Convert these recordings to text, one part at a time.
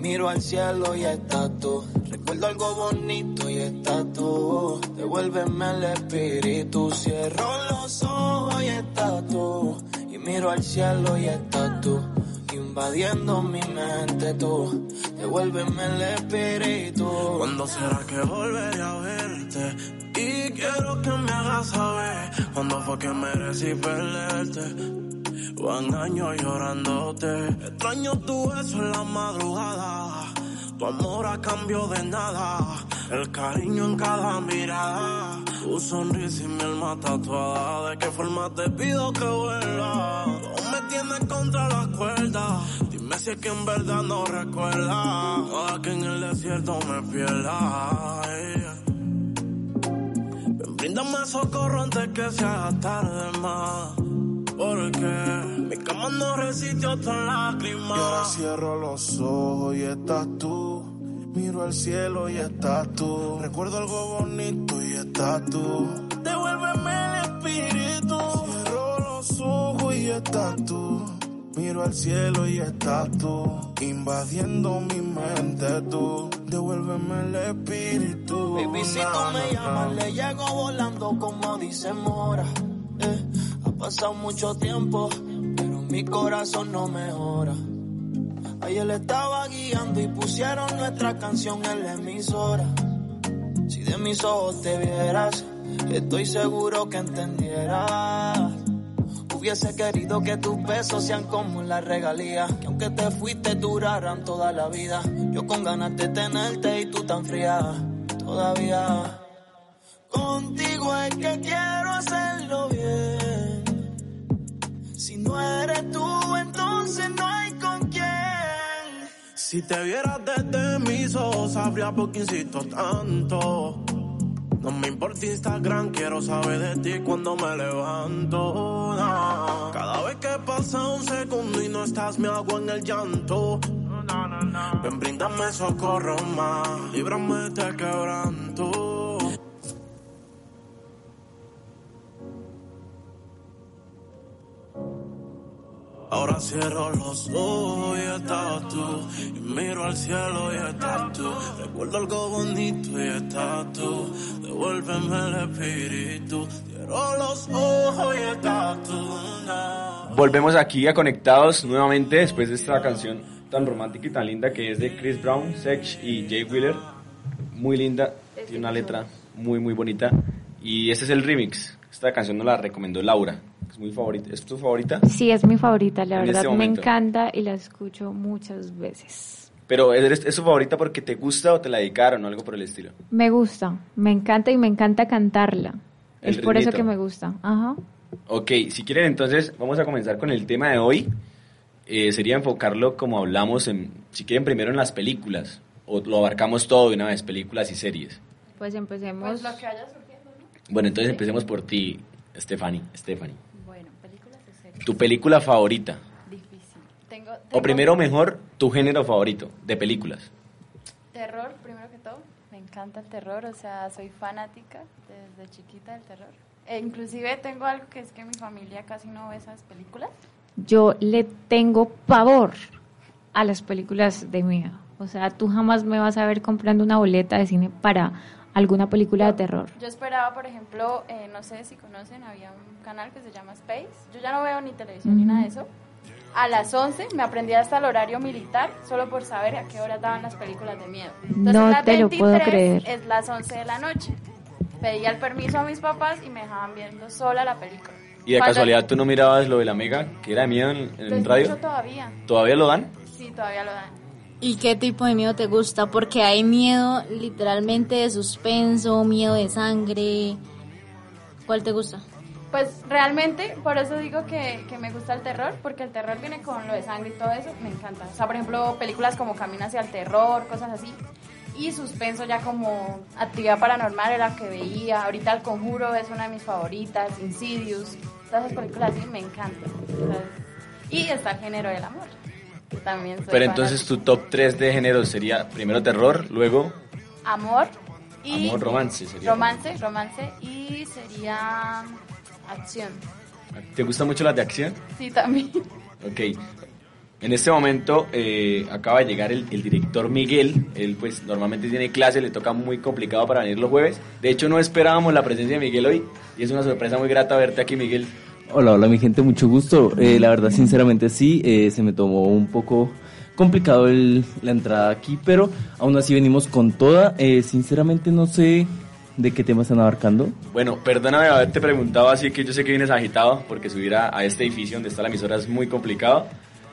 Miro al cielo y estás tú. Recuerdo algo bonito y estás tú. Devuélveme el espíritu. Cierro los ojos y estás tú. Y miro al cielo y estás tú. Invadiendo mi mente tú. Devuélveme el espíritu. ¿Cuándo será que volveré a verte? Y quiero que me hagas saber cuándo fue que merecí perderte. Van años llorándote. Extraño tu beso en la madrugada. Tu amor a cambio de nada. El cariño en cada mirada. Tu sonrisa y mi alma tatuada. ¿De qué forma te pido que vuelva? No me tienes contra la cuerda. Dime si es que en verdad no recuerda. Ojalá que en el desierto me pierda. Ven, bríndame socorro antes que se haga tarde más. Porque mi cama no resistió tan lágrimas. Y ahora cierro los ojos y estás tú. Miro al cielo y estás tú. Recuerdo algo bonito y estás tú. Devuélveme el espíritu. Cierro los ojos y estás tú. Miro al cielo y estás tú. Invadiendo mi mente tú. Devuélveme el espíritu. Baby, si tú me llamas, le llego volando como dice Mora. Ha pasado mucho tiempo, pero mi corazón no mejora. Ayer le estaba guiando y pusieron nuestra canción en la emisora. Si de mis ojos te vieras, estoy seguro que entendieras. Hubiese querido que tus besos sean como la regalía, que aunque te fuiste duraran toda la vida. Yo con ganas de tenerte y tú tan fría todavía. Contigo es que quiero hacerlo bien. Si no eres tú, entonces no hay con quién. Si te vieras desde mis ojos, sabría por qué insisto tanto. No me importa Instagram, quiero saber de ti cuando me levanto. No. Cada vez que pasa un segundo y no estás, me hago en el llanto. Ven, bríndame socorro más, líbrame de este quebranto. Ahora cierro los ojos y estás tú. Y miro al cielo y estás tú. Recuerdo algo bonito y estás tú. Devuélveme el espíritu. Cierro los ojos y estás tú. No. Volvemos aquí a Conectados nuevamente después de esta canción tan romántica y tan linda que es de Chris Brown, Sech y Jay Wheeler. Muy linda, tiene una letra muy muy bonita. Y este es el remix. Esta canción nos la recomendó Laura. Es muy favorita. ¿Es tu favorita? Sí, es mi favorita, la En verdad este me momento. encanta y la escucho muchas veces. Pero ¿es tu favorita porque te gusta o te la dedicaron o algo por el estilo? Me gusta, me encanta y me encanta cantarla. El Es por eso ritmito. que me gusta. Ajá. Ok, si quieren entonces vamos a comenzar con el tema de hoy. Sería enfocarlo como hablamos, si quieren primero en las películas o lo abarcamos todo de una vez, películas y series. Pues empecemos. Pues lo que vaya surgiendo, ¿no? Bueno, entonces empecemos por ti, Stephanie. Bueno, películas de series. Tu película favorita. Difícil. O primero mejor, tu género favorito de películas. Terror, primero que todo. Me encanta el terror, o sea, soy fanática desde chiquita del terror. E inclusive tengo algo que es que mi familia casi no ve esas películas. Yo le tengo pavor a las películas de miedo. O sea, tú jamás me vas a ver comprando una boleta de cine para alguna película de terror. Yo esperaba, por ejemplo, no sé si conocen, había un canal que se llama Space. Yo ya no veo ni televisión ni nada de eso. A las 11 me aprendí hasta el horario militar solo por saber a qué horas daban las películas de miedo. Entonces, No las te lo puedo 23 creer. es las 11 de la noche. Pedía el permiso a mis papás y me dejaban viendo sola la película. ¿Y de Cuando- casualidad tú no mirabas lo de la Mega, que era de miedo en Lo escucho radio? todavía. ¿Todavía lo dan? Sí, todavía lo dan. ¿Y qué tipo de miedo te gusta? Porque hay miedo literalmente de suspenso, miedo de sangre. ¿Cuál te gusta? Pues realmente, por eso digo que me gusta el terror, porque el terror viene con lo de sangre y todo eso, me encanta. O sea, por ejemplo, películas como Camino hacia el terror, cosas así. Y suspenso ya como Actividad Paranormal era la que veía. Ahorita El Conjuro es una de mis favoritas, Insidious. Todas esas películas así me encantan. ¿Sabes? Y está el género del amor, que también soy Pero entonces fanática. tu top 3 de géneros sería primero terror, luego Amor y... amor, romance sería. Romance y sería acción. ¿Te gustan mucho las de acción? Sí, también. Ok. En este momento acaba de llegar el director Miguel. Él pues normalmente tiene clase, le toca muy complicado para venir los jueves. De hecho no esperábamos la presencia de Miguel hoy y es una sorpresa muy grata verte aquí, Miguel. Hola, hola mi gente, mucho gusto. La verdad, sinceramente sí, se me tomó un poco complicado la entrada aquí, pero aún así venimos con toda. Sinceramente no sé de qué tema están abarcando. Bueno, perdóname haberte preguntado así, que yo sé que vienes agitado porque subir a este edificio donde está la emisora es muy complicado.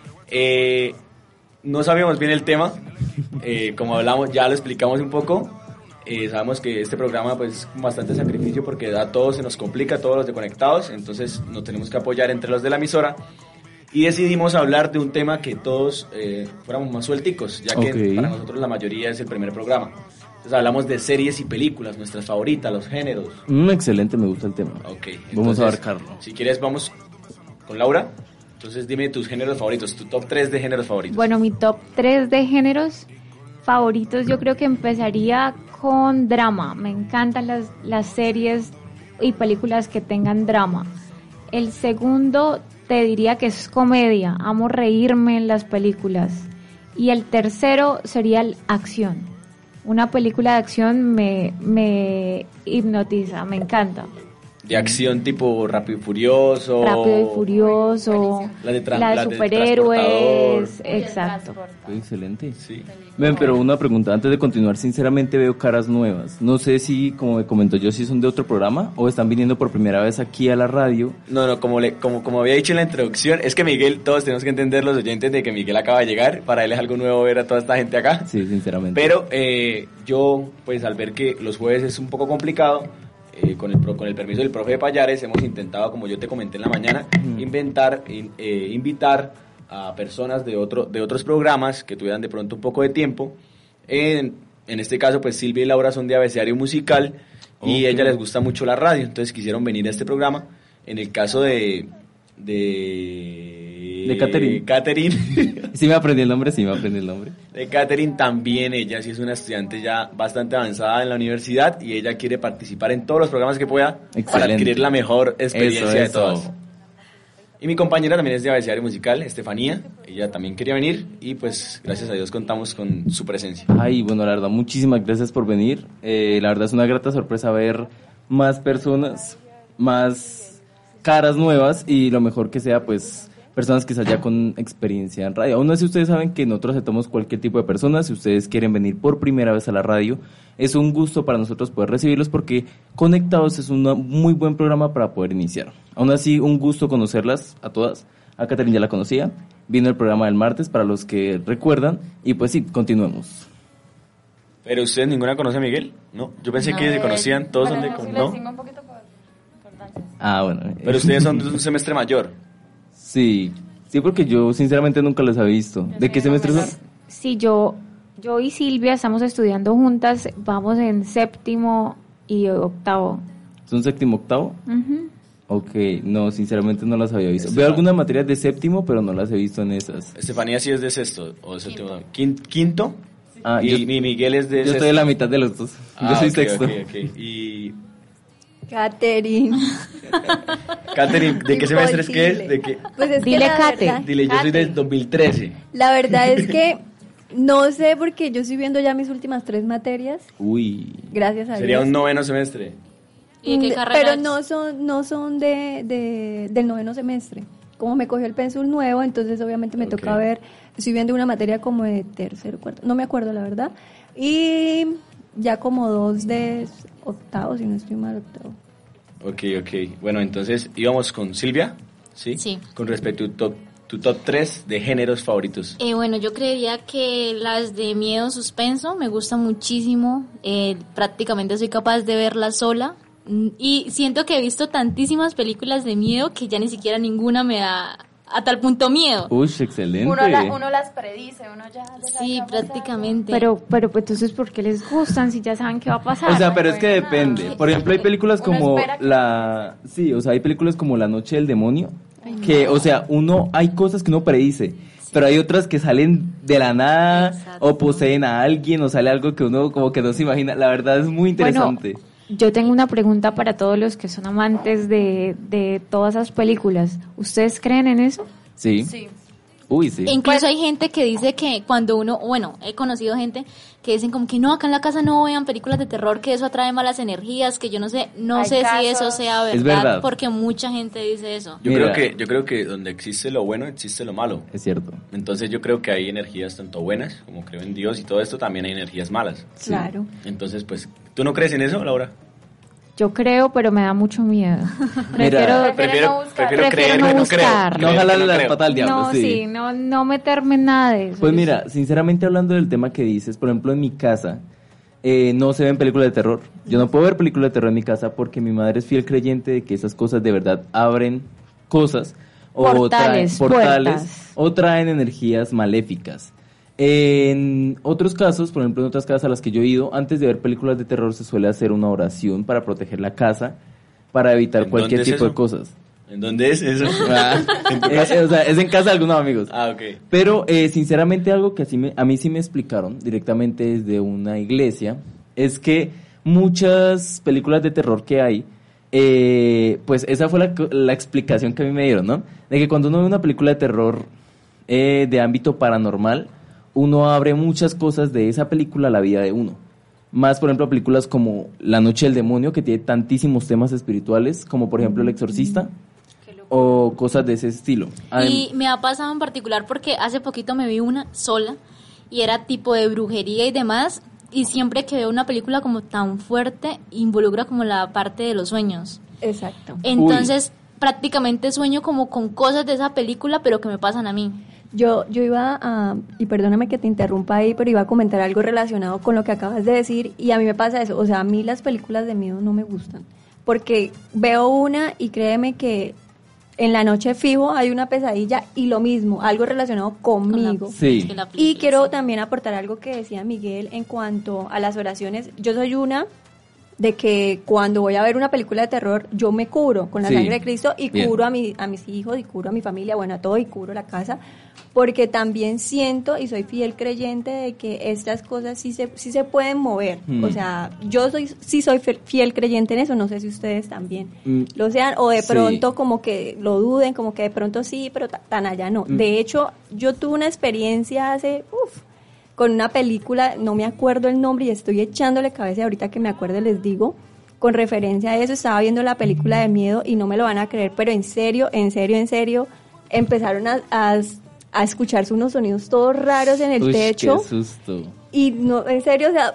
No sabíamos bien el tema, como hablamos, ya lo explicamos un poco. Sabemos que este programa pues es bastante sacrificio porque a todos se nos complica, a todos los de Conectados, entonces nos tenemos que apoyar entre los de la emisora y decidimos hablar de un tema que todos fuéramos más suelticos, ya que para nosotros la mayoría es el primer programa. Entonces hablamos de series y películas, nuestras favoritas, los géneros. Excelente, me gusta el tema. Okay, vamos a abarcarlo. Si quieres vamos con Laura. Entonces dime tus géneros favoritos, tu top 3 de géneros favoritos. Bueno, mi top 3 de géneros favoritos yo creo que empezaría con drama. Me encantan las series y películas que tengan drama. El segundo te diría que es comedia. Amo reírme en las películas. Y el tercero sería acción. Una película de acción me hipnotiza, me encanta. De acción tipo Rápido y Furioso. Rápido y Furioso. La de superhéroes. Exacto. Excelente. Sí. Ven, pero una pregunta, antes de continuar, sinceramente veo caras nuevas. No sé si, como me comentó yo, si son de otro programa o están viniendo por primera vez aquí a la radio. No, como había dicho en la introducción, es que Miguel, todos tenemos que entender los oyentes de que Miguel acaba de llegar. Para él es algo nuevo ver a toda esta gente acá. Sí, sinceramente. Pero yo, pues al ver que los jueves es un poco complicado, con el permiso del profe de Payares, hemos intentado, como yo te comenté en la mañana, invitar a personas de otros programas que tuvieran de pronto un poco de tiempo. En este caso, pues Silvia y Laura son de Abecedario Musical y a ellas les gusta mucho la radio, entonces quisieron venir a este programa. En el caso de Catherine. Sí me aprendí el nombre. De Catherine también, ella sí es una estudiante ya bastante avanzada en la universidad y ella quiere participar en todos los programas que pueda. Excelente. Para adquirir la mejor experiencia de todas. Y mi compañera también es de Abecedario Musical, Estefanía, ella también quería venir y pues gracias a Dios contamos con su presencia. Ay, bueno, la verdad, muchísimas gracias por venir. La verdad es una grata sorpresa ver más personas, más caras nuevas y lo mejor que sea, pues, personas quizás ya con experiencia en radio. Aún así ustedes saben que nosotros aceptamos cualquier tipo de personas. Si ustedes quieren venir por primera vez a la radio, es un gusto para nosotros poder recibirlos porque Conectados es un muy buen programa para poder iniciar. Aún así, un gusto conocerlas a todas. A Catherine ya la conocía, vino el programa del martes para los que recuerdan y pues sí, continuemos. ¿Pero ustedes ninguna conoce a Miguel? ¿No? Yo pensé que se conocían, todos son de... ¿no? Les un poquito por importancia. Ah, bueno. Pero ustedes son de un semestre mayor. Sí, porque yo sinceramente nunca los había visto. ¿De qué semestre son? Sí, yo y Silvia estamos estudiando juntas, vamos en séptimo y octavo. ¿Son séptimo, octavo? Uh-huh. Ok, no, sinceramente no las había visto. Veo algunas materias de séptimo, pero no las he visto en esas. Estefanía sí es de sexto, o de séptimo. ¿Quinto? Ah, y Miguel es de yo sexto. estoy en la mitad de los dos. Yo soy sexto. Okay. Y... Catherine, ¿de qué semestre es que es? ¿De qué? Pues es Dile, que Kate. Dile, yo soy del 2013. La verdad es que no sé porque yo estoy viendo ya mis últimas 3 materias. Uy. Gracias a Dios. Sería un noveno semestre. ¿Y qué carrera? Pero no son del noveno semestre. Como me cogió el pénsul nuevo, entonces obviamente me toca ver, estoy viendo una materia como de tercero, cuarto, no me acuerdo la verdad. Y ya como 2 de octavo, si no estoy mal, octavo. Ok. Bueno, entonces íbamos con Silvia, ¿sí? Sí. Con respecto a tu top 3 de géneros favoritos. Bueno, yo creería que las de miedo, suspenso, me gustan muchísimo. Prácticamente soy capaz de verlas sola. Y siento que he visto tantísimas películas de miedo que ya ni siquiera ninguna me da a tal punto miedo. Uy, excelente. Uno las predice, uno ya sabe Sí, prácticamente. Pero entonces, ¿por qué les gustan si ya saben qué va a pasar? O sea, pero es que depende. Por ejemplo, hay películas como hay películas como La Noche del Demonio, que, o sea, hay cosas que uno predice, pero hay otras que salen de la nada. Exacto. O poseen a alguien o sale algo que uno como que no se imagina. La verdad es muy interesante. Bueno, yo tengo una pregunta para todos los que son amantes de todas esas películas. ¿Ustedes creen en eso? Sí. Uy, sí. Incluso hay gente que dice que cuando uno, bueno, he conocido gente que dicen como que no, acá en la casa no vean películas de terror, que eso atrae malas energías, que yo no sé Hay si casos. eso sea verdad, Es verdad. porque mucha gente dice eso. Yo Mira. creo que donde existe lo bueno, existe lo malo. Es cierto. Entonces yo creo que hay energías tanto buenas, como creo en Dios y todo esto, también hay energías malas. Claro. Entonces, pues, ¿tú no crees en eso, Laura? Yo creo, pero me da mucho miedo. Mira, Prefiero no buscar. prefiero creer, no pero no buscar. creo. No jalarle no la creo. pata al diablo, No, sí, no meterme en nada de eso. Pues mira, sinceramente hablando del tema que dices, por ejemplo en mi casa no se ven películas de terror. Yo no puedo ver películas de terror en mi casa porque mi madre es fiel creyente de que esas cosas de verdad abren cosas Portales, traen puertas. o traen energías maléficas. En otros casos, por ejemplo en otras casas a las que yo he ido, antes de ver películas de terror se suele hacer una oración para proteger la casa, para evitar ¿En cualquier dónde es tipo de eso? cosas. ¿En dónde es eso? ¿En tu O casa? sea, es en casa de algunos amigos. Ah, ok. Pero sinceramente algo que a mí sí me explicaron directamente desde una iglesia es que muchas películas de terror que hay, pues esa fue la explicación que a mí me dieron, ¿no? De que cuando uno ve una película de terror de ámbito paranormal, uno abre muchas cosas de esa película a la vida de uno. Más, por ejemplo, películas como La Noche del Demonio, que tiene tantísimos temas espirituales, como por ejemplo El Exorcista, o cosas de ese estilo. Y me ha pasado en particular porque hace poquito me vi una sola y era tipo de brujería y demás, y siempre que veo una película como tan fuerte involucra como la parte de los sueños. Exacto. Entonces prácticamente sueño como con cosas de esa película pero que me pasan a mí. Yo iba a, y perdóname que te interrumpa ahí, pero iba a comentar algo relacionado con lo que acabas de decir, y a mí me pasa eso, o sea, a mí las películas de miedo no me gustan, porque veo una y créeme que en la noche fijo hay una pesadilla y lo mismo, algo relacionado conmigo. Sí. Que la Y película, quiero sí. también aportar algo que decía Miguel en cuanto a las oraciones. Yo soy una de que cuando voy a ver una película de terror, yo me cubro con la Sí. sangre de Cristo y Bien. cubro a mis hijos y cubro a mi familia, bueno, a todo, y cubro la casa, porque también siento y soy fiel creyente de que estas cosas sí se pueden mover. O sea, yo soy fiel creyente en eso, no sé si ustedes también lo sean, o de Sí. pronto como que lo duden, como que de pronto sí, pero tan allá no. De hecho, yo tuve una experiencia con una película, no me acuerdo el nombre y estoy echándole cabeza, y ahorita que me acuerde les digo, con referencia a eso, estaba viendo la película de miedo y no me lo van a creer, pero en serio, empezaron a escucharse unos sonidos todos raros en el Uy, techo, qué susto. y no, en serio, o sea,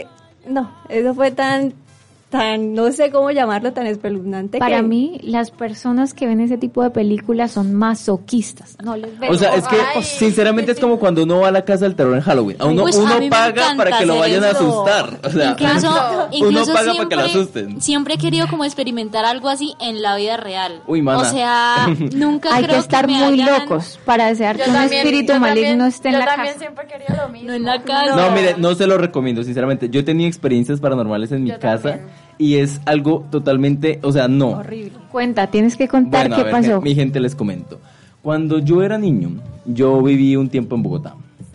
eso fue tan, no sé cómo llamarlo, tan espeluznante. Para que- mí, las personas que ven ese tipo de películas son masoquistas. No les veo. O sea, es que Ay. sinceramente es como cuando uno va a la casa del terror en Halloween. A uno, Uy, uno a mí me paga para encanta que lo hacer vayan a eso. asustar. O sea, Incluso uno paga para que lo asusten. Siempre he querido como experimentar algo así en la vida real. Uy, mana. O sea, nunca Hay creo que estar me muy hayan- locos para desear que Yo un también- espíritu yo maligno también- esté en la Yo también casa. siempre he querido lo mismo. No en la casa. No, mire, no se lo recomiendo, sinceramente. Yo he tenido experiencias paranormales en mi Yo casa también. y es algo totalmente, o sea, no. Horrible. Cuenta, tienes que contar Bueno, a qué ver, pasó. mi gente, les comento. Cuando yo era niño, yo viví un tiempo en Bogotá.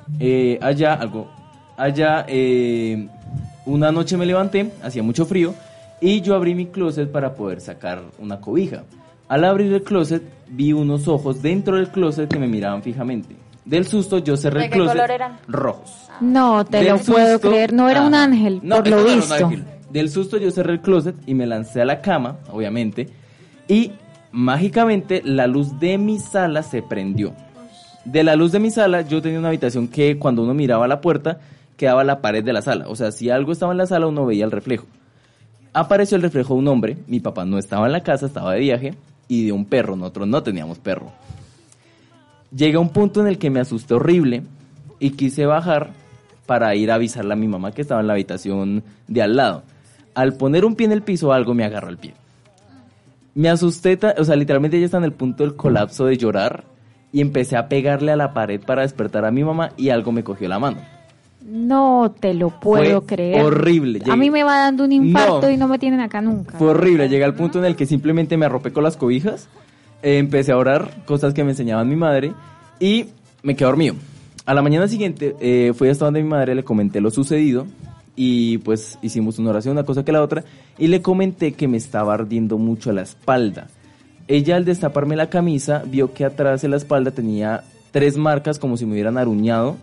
Una noche me levanté, hacía mucho frío, y yo abrí mi closet para poder sacar una cobija. Al abrir el closet, vi unos ojos dentro del closet que me miraban fijamente. Del susto, yo cerré ¿De el qué closet. color eran? Rojos. No, te Del lo puedo susto- creer. No era un Ajá. ángel, No, por eso lo no era un visto. ángel. Del susto yo cerré el closet y me lancé a la cama, obviamente, y mágicamente la luz de mi sala se prendió. De la luz de mi sala yo tenía una habitación que cuando uno miraba a la puerta quedaba la pared de la sala. O sea, si algo estaba en la sala uno veía el reflejo. Apareció el reflejo de un hombre, mi papá no estaba en la casa, estaba de viaje, y de un perro, nosotros no teníamos perro. Llegué a un punto en el que me asusté horrible y quise bajar para ir a avisarle a mi mamá que estaba en la habitación de al lado. Al poner un pie en el piso, algo me agarró el pie. Me asusté, o sea, literalmente ya está en el punto del colapso de llorar y empecé a pegarle a la pared para despertar a mi mamá y algo me cogió la mano. No te lo puedo Fue creer. horrible. A mí me va dando un infarto No. y no me tienen acá nunca. Fue horrible, llegué al punto en el que simplemente me arropé con las cobijas, empecé a orar, cosas que me enseñaban mi madre, y me quedé dormido. A la mañana siguiente fui hasta donde mi madre, le comenté lo sucedido, y pues hicimos una oración, una cosa que la otra, y le comenté que me estaba ardiendo mucho la espalda. Ella, al destaparme la camisa, vio que atrás de la espalda tenía 3 marcas como si me hubieran aruñado,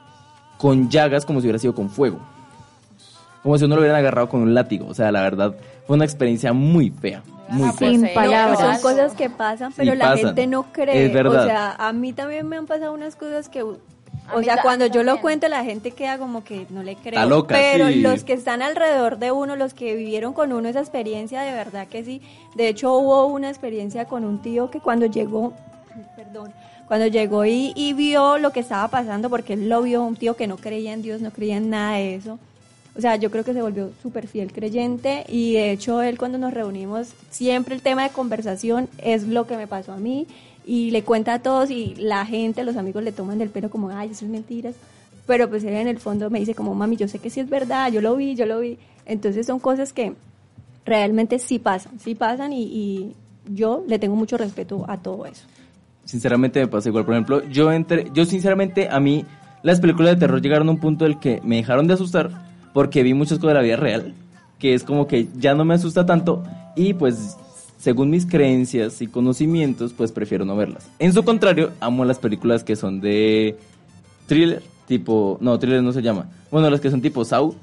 con llagas como si hubiera sido con fuego. Como si uno lo hubieran agarrado con un látigo. O sea, la verdad, fue una experiencia muy fea. Muy fea. Sin palabras. Son cosas que pasan, pero Sí, la pasan. gente no cree. Es verdad. O sea, a mí también me han pasado unas cosas que... O mí sea, cuando yo lo también. cuento, la gente queda como que no le creo. Está loca, pero sí. los que están alrededor de uno, los que vivieron con uno esa experiencia, de verdad que sí. De hecho, hubo una experiencia con un tío que cuando llegó, cuando llegó y vio lo que estaba pasando, porque él lo vio, un tío que no creía en Dios, no creía en nada de eso. O sea, yo creo que se volvió súper fiel creyente y de hecho él cuando nos reunimos, siempre el tema de conversación es lo que me pasó a mí y le cuenta a todos y la gente, los amigos le toman del pelo como, ay, eso es mentiras. Pero pues él en el fondo me dice como, mami, yo sé que sí es verdad, yo lo vi. Entonces son cosas que realmente sí pasan y yo le tengo mucho respeto a todo eso. Sinceramente me pasa igual. Por ejemplo, yo sinceramente, a mí las películas de terror llegaron a un punto del que me dejaron de asustar porque vi muchas cosas de la vida real, que es como que ya no me asusta tanto y pues según mis creencias y conocimientos, pues prefiero no verlas. En su contrario, amo las películas que son de thriller, thriller no se llama. Bueno, las que son tipo Saw.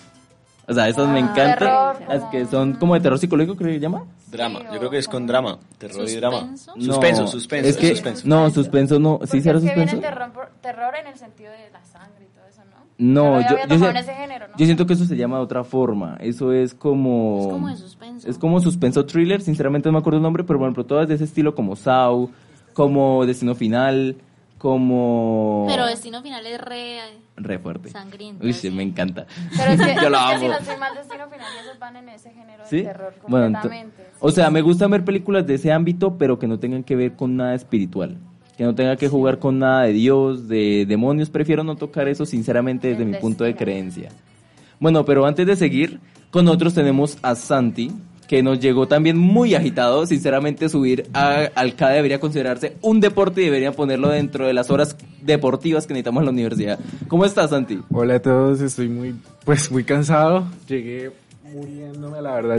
O sea, esas me encantan. terror, Las que son como de terror psicológico, creo que se llama. Drama, yo creo que es con drama, terror y drama. ¿Suspenso? Suspenso. Es que, suspenso. no, suspenso no. Porque ¿Sí será es que viene suspenso? terror en el sentido de la sangre y todo eso, ¿no? No, Pero yo había tocado en ese género, ¿no? yo siento que eso se llama de otra forma. Eso es como... Es como de suspenso. Es como suspenso thriller, sinceramente no me acuerdo el nombre, pero por ejemplo todas de ese estilo como Saw, como Destino Final, como... Pero Destino Final es re fuerte. sangriento. Uy, sí. me encanta. Pero es que, Yo lo es que amo. si no estoy mal, Destino Final y esos van en ese género ¿Sí? de terror Bueno, completamente. o sea, me gusta ver películas de ese ámbito, pero que no tengan que ver con nada espiritual. Que no tenga que jugar con nada de Dios, de demonios. Prefiero no tocar eso, sinceramente, desde El mi punto de destino. creencia. Bueno, pero antes de seguir, con nosotros tenemos a Santi, que nos llegó también muy agitado. Sinceramente, subir al CADE debería considerarse un deporte y deberían ponerlo dentro de las horas deportivas que necesitamos en la universidad. ¿Cómo estás, Santi? Hola a todos, estoy muy cansado. Llegué muriéndome, la verdad,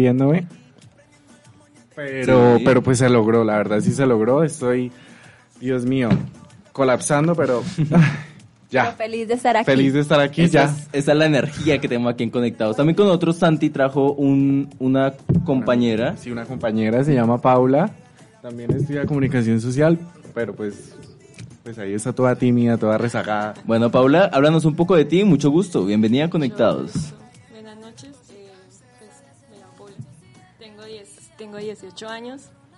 Pero, Sí. pero pues se logró, la verdad sí se logró. Estoy, Dios mío, colapsando, pero ya. Pero feliz de estar aquí. Feliz de estar aquí, Esa ya. es la energía que tenemos aquí en Conectados. También con nosotros, Santi trajo una compañera. Sí, una compañera, se llama Paula. También estudia comunicación social, pero pues ahí está toda tímida, toda rezagada. Bueno, Paula, háblanos un poco de ti, mucho gusto. Bienvenida a Conectados. Buenas noches, pues me llamo Paula, tengo 18 años,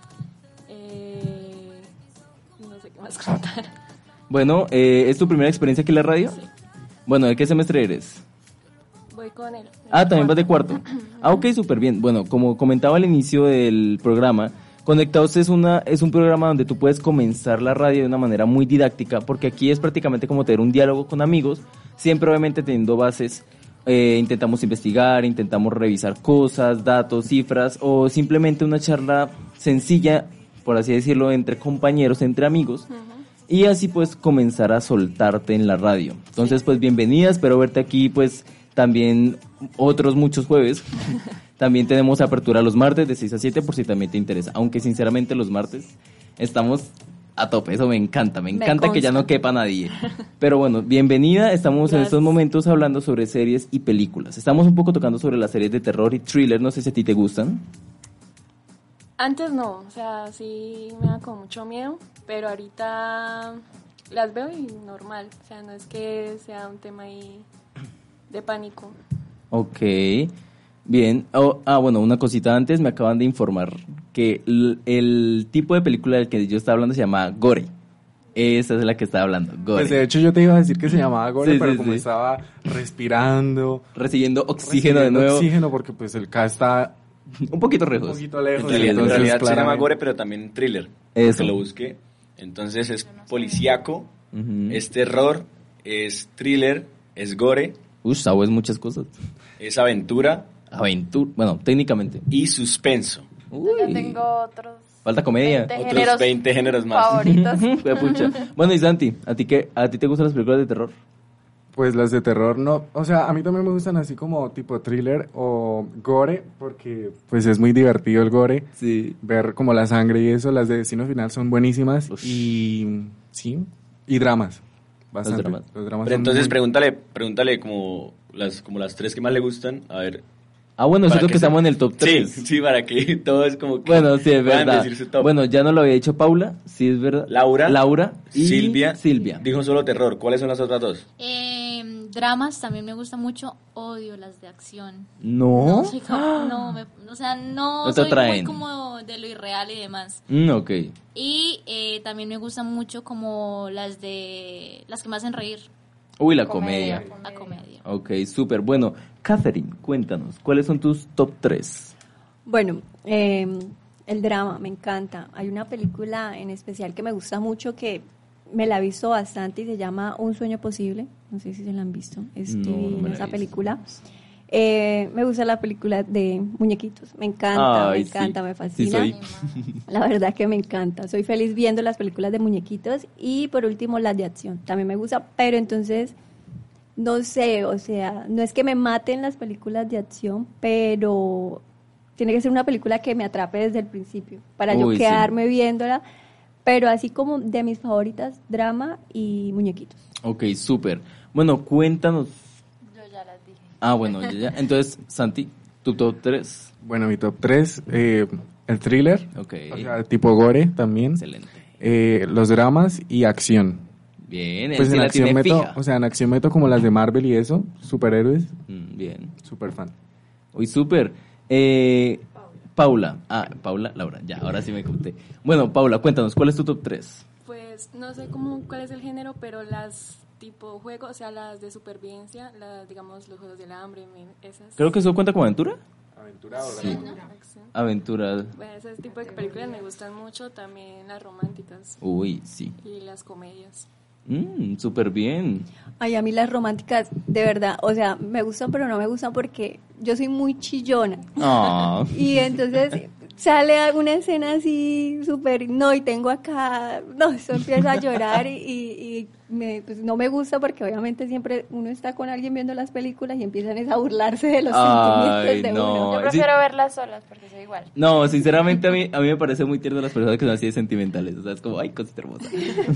no sé qué más contar. Bueno, ¿es tu primera experiencia aquí en la radio? Sí. Bueno, ¿de qué semestre eres? Voy con él. También vas de cuarto. Ok, súper bien. Bueno, como comentaba al inicio del programa, Conectados es un programa donde tú puedes comenzar la radio de una manera muy didáctica, porque aquí es prácticamente como tener un diálogo con amigos, siempre obviamente teniendo bases. Intentamos investigar, intentamos revisar cosas, datos, cifras, o simplemente una charla sencilla, por así decirlo, entre compañeros, entre amigos. Y así pues comenzar a soltarte en la radio. Entonces pues bienvenida, espero verte aquí pues también otros muchos jueves. También tenemos apertura los martes de 6 a 7 por si también te interesa. Aunque sinceramente los martes estamos a tope, eso me encanta que ya no quepa nadie. Pero bueno, bienvenida, estamos en estos momentos hablando sobre series y películas. Estamos un poco tocando sobre las series de terror y thriller, no sé si a ti te gustan. Antes no, o sea, sí me da como mucho miedo, pero ahorita las veo y normal, o sea, no es que sea un tema ahí de pánico. Ok, bien. Bueno, una cosita antes, me acaban de informar que el tipo de película del que yo estaba hablando se llama gore. Esa es la que estaba hablando, gore. Pues de hecho yo te iba a decir que se llamaba Gore, Sí, pero sí, como sí. estaba respirando, Recibiendo oxígeno de nuevo. oxígeno porque pues el K está Un poquito un lejos. poquito lejos. En realidad, entonces, se llama claramente- gore, pero también thriller. Eso. Porque lo busqué. Entonces es policíaco, Ujú. es terror, es thriller, es gore, Sabes muchas cosas. es aventura Aventura, bueno, técnicamente. y suspenso. Yo tengo otros Falta comedia. 20 Otros géneros 20 géneros más. favoritos. Pucha. Bueno, y Santi, ¿a ti te gustan las películas de terror? Pues las de terror no, o sea, a mí también me gustan así como tipo thriller o gore, porque pues es muy divertido el gore, Sí. ver como la sangre y eso. Las de Destino Final son buenísimas Ush. y sí, Y dramas. Los Bastante. dramas. Los dramas Pero son entonces muy- pregúntale como las 3 que más le gustan, a ver. Ah, bueno, para nosotros que se- estamos en el top 3. Sí, para que todo es como que Bueno, sí, es puedan verdad. decir su top. Bueno, ya nos lo había dicho Paula, sí es verdad. Laura y Silvia. Dijo solo terror. ¿Cuáles son las otras dos? Dramas también me gusta mucho, odio las de acción. No. Soy como- no, o sea, no No te soy muy atraen. como de lo irreal y demás. Ok. Y también me gustan mucho como las que me hacen reír. Uy, la comedia. La comedia. Ok, súper. Bueno, Catherine, cuéntanos, ¿cuáles son tus top 3? Bueno, el drama, me encanta. Hay una película en especial que me gusta mucho, que me la he visto bastante y se llama Un sueño posible. No sé si se la han visto. Es No, divina no me la he esa visto. película. Me gusta la película de muñequitos. Me encanta, Ay, me encanta, sí. me fascina. Sí soy. La verdad que me encanta. Soy feliz viendo las películas de muñequitos. Y por último, las de acción. También me gusta, pero entonces, no sé, o sea, no es que me maten las películas de acción, pero tiene que ser una película que me atrape desde el principio, para yo Uy, sí. quedarme viéndola. Pero así como de mis favoritas, drama y muñequitos. Ok, súper. Bueno, cuéntanos. Yo ya las dije. Ah, bueno, ya. Entonces, Santi, tu top 3. Bueno, mi top 3, el thriller, Ok. o sea, tipo gore también. Excelente. Los dramas y acción. Bien, él Pues sí en la acción tiene meto, fija. o sea, en acción meto como las de Marvel y eso, superhéroes, Bien. super fan. Uy, súper. Paula. Ah, Paula, Laura. Ya, ahora sí me conté. Bueno, Paula, cuéntanos, ¿cuál es tu top 3? Pues no sé cuál es el género, pero las tipo juegos, o sea, las de supervivencia, digamos los juegos del hambre, esas. Creo que eso cuenta como aventura. Aventura o Sí. Acción. Aventura. Bueno, ese tipo de películas me gustan mucho, también las románticas Uy, sí. y las comedias. Súper bien. Ay, a mí las románticas, de verdad, o sea, me gustan, pero no me gustan porque yo soy muy chillona. Ah. Y entonces sale alguna escena así súper, no, y tengo acá, no, eso empieza a llorar y pues no me gusta porque obviamente siempre uno está con alguien viendo las películas y empiezan a burlarse de los Ay, sentimientos de no. uno. Yo prefiero verlas solas porque soy igual. No, sinceramente a mí me parece muy tierno las personas que son así de sentimentales. O sea, es como, ay, cosita hermosa.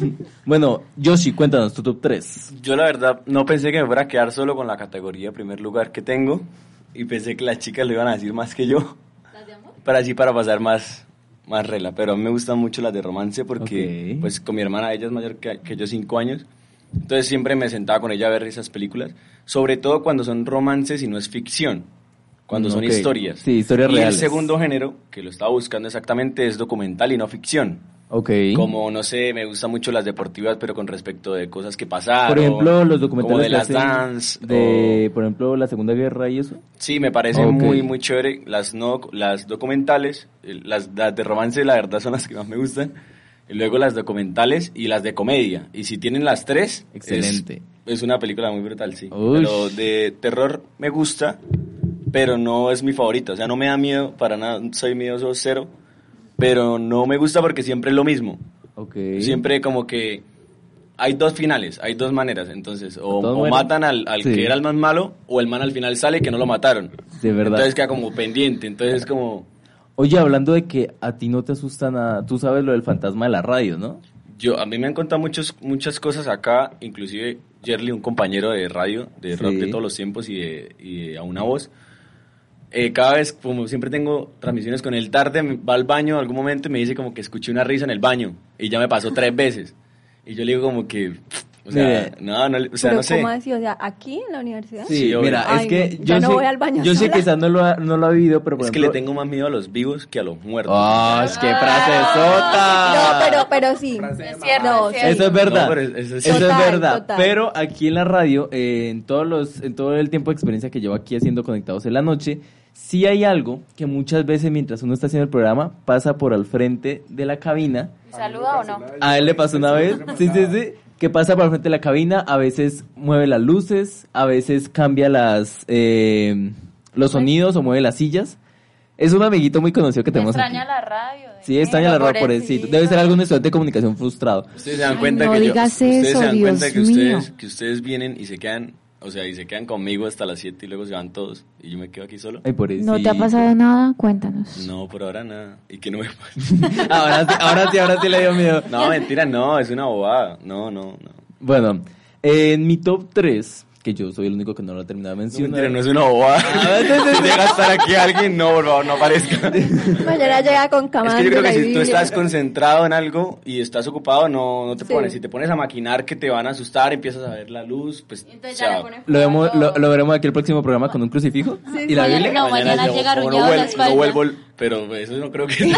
Bueno, Yoshi, cuéntanos tu top 3. Yo la verdad no pensé que me fuera a quedar solo con la categoría de primer lugar que tengo y pensé que las chicas lo iban a decir más que yo. ¿Las de amor? Para pasar más rela, pero a mí me gustan mucho las de romance porque Ok. pues con mi hermana, ella es mayor que yo 5 años, entonces siempre me sentaba con ella a ver esas películas, sobre todo cuando son romances y no es ficción, cuando son Ok. historias. Sí, historias y reales. el segundo género, que lo estaba buscando exactamente, es documental y no ficción. Ok. Como, no sé, me gustan mucho las deportivas, pero con respecto de cosas que pasaron. Por ejemplo, los como documentales de que las hacen dance. de, por ejemplo, la Segunda Guerra y eso. Sí, me parece Ok. muy chévere. Las documentales, las de romance, la verdad, son las que más me gustan. Y luego las documentales y las de comedia. Y si tienen las tres, Excelente. Es una película muy brutal, sí. Uy. Pero de terror me gusta, pero no es mi favorita. O sea, no me da miedo para nada. Soy miedoso cero. Pero no me gusta porque siempre es lo mismo. Ok. Siempre como que hay dos finales, hay dos maneras. Entonces, o Todos mueren. matan al Sí. que era el más malo, o el man al final sale que no lo mataron. De verdad. Entonces queda como pendiente. Entonces es como... Oye, hablando de que a ti no te asusta nada, tú sabes lo del fantasma de la radio, ¿no? A mí me han contado muchas cosas acá, inclusive Jerly, un compañero de radio, de rock de todos los tiempos y de A Una Voz. Cada vez, como siempre tengo transmisiones con él tarde, va al baño en algún momento y me dice como que escuché una risa en el baño. Y ya me pasó 3 veces. Y yo le digo como que... O sea, no, o sea, Pero no sé. ¿cómo así? O sea, ¿aquí en la universidad? Sí, obvio. mira, Ay, es que no, ya yo no sé, voy al baño yo sé sola. que quizás no lo ha vivido, pero por Es que ejemplo... le tengo más miedo a los vivos que a los muertos. ¡Ah, qué frase sota! No, pero sí. Es cierto, No, es cierto. Eso es verdad. No, pero eso es Eso es Total, verdad. total. Pero aquí en la radio, en todo el tiempo de experiencia que llevo aquí haciendo Conectados en la Noche, sí hay algo que muchas veces mientras uno está haciendo el programa pasa por al frente de la cabina. ¿Saluda o no? A él le pasó una vez, sí, que pasa por al frente de la cabina, a veces mueve las luces, a veces cambia los sonidos o mueve las sillas. Es un amiguito muy conocido que tenemos aquí. Extraña la radio. Sí, extraña la radio por eso. Debe ser algún estudiante de comunicación frustrado. Ustedes se dan Ay, cuenta no que digas ustedes eso, se dan cuenta Dios mío. que ustedes vienen y se quedan O sea, y se quedan conmigo hasta las 7 y luego se van todos. Y yo me quedo aquí solo. Ay, por eso. ¿No te ha pasado nada? Cuéntanos. No, por ahora nada. Y que no me pase. ahora sí le dio miedo. No, mentira, no, es una bobada. No. Bueno, en mi top 3, que yo soy el único que no lo he terminado de mencionar. No, mentira, no es una bobada. Si llega a estar aquí alguien, no, por favor, no aparezca. Mañana llega con Es camas que yo creo de que la si tú Biblia. estás concentrado en algo y estás ocupado, no te Sí. pones. Si te pones a maquinar que te van a asustar, empiezas a ver la luz, pues Entonces chao. ya le ponen Lo veremos aquí el próximo programa con un crucifijo. Sí, ¿Y la sí. Biblia? No, mañana yo- llega como arrullado la espalda. no vuelvo, pero eso no creo que sea.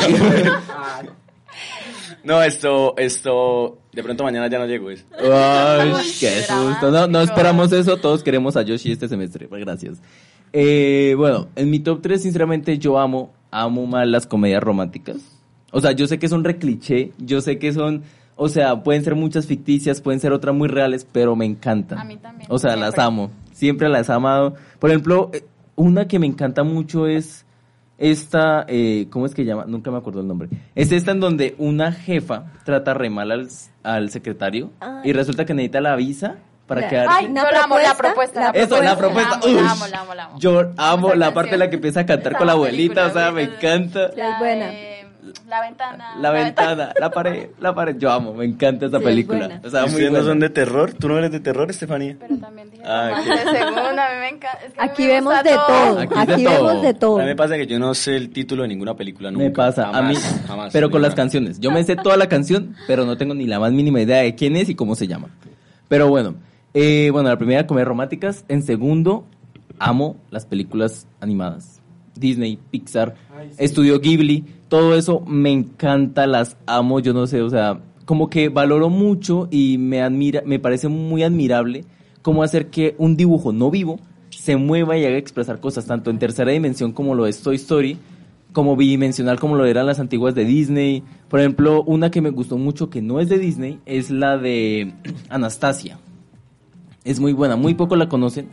No, esto, de pronto mañana ya no llego. Ay, qué susto. No esperamos eso. Todos queremos a Yoshi este semestre. Gracias. Bueno, en mi top 3, sinceramente, yo amo más las comedias románticas. O sea, yo sé que son re cliché. Yo sé que son, o sea, pueden ser muchas ficticias, pueden ser otras muy reales, pero me encantan. A mí también. O sea, Siempre. las amo. Siempre las he amado. Por ejemplo, una que me encanta mucho es esta, ¿cómo es que llama? Nunca me acuerdo el nombre. Es esta en donde una jefa trata re mal al secretario y resulta que necesita la visa para quedarse. Ay, no, la propuesta. Eso, la propuesta. La amo. Yo amo Esa la parte canción. en la que empieza a cantar Esa con la abuelita, película, o sea, me encanta. Es buena. La ventana. La ventana, la pared. Yo amo, me encanta esta Sí, es película. buena. O sea, muy ¿Ustedes no buena. son de terror? ¿Tú no eres de terror, Estefanía? Pero también dije Ah, de segunda, a mí me encanta. Es que a mí Aquí me vemos gusta de todo. Aquí es de Aquí todo. vemos de todo. A mí me pasa que yo no sé el título de ninguna película nunca. Me pasa, a mí, Jamás. pero con las canciones. Yo me sé toda la canción, pero no tengo ni la más mínima idea de quién es y cómo se llama. Pero bueno, la primera, comedias románticas. En segundo, amo las películas animadas. Disney, Pixar, Estudio Ghibli, todo eso me encanta, las amo, yo no sé, o sea, como que valoro mucho y me parece muy admirable cómo hacer que un dibujo no vivo se mueva y haga expresar cosas, tanto en tercera dimensión como lo es Toy Story, como bidimensional como lo eran las antiguas de Disney. Por ejemplo, una que me gustó mucho que no es de Disney es la de Anastasia. Es muy buena, muy poco la conocen.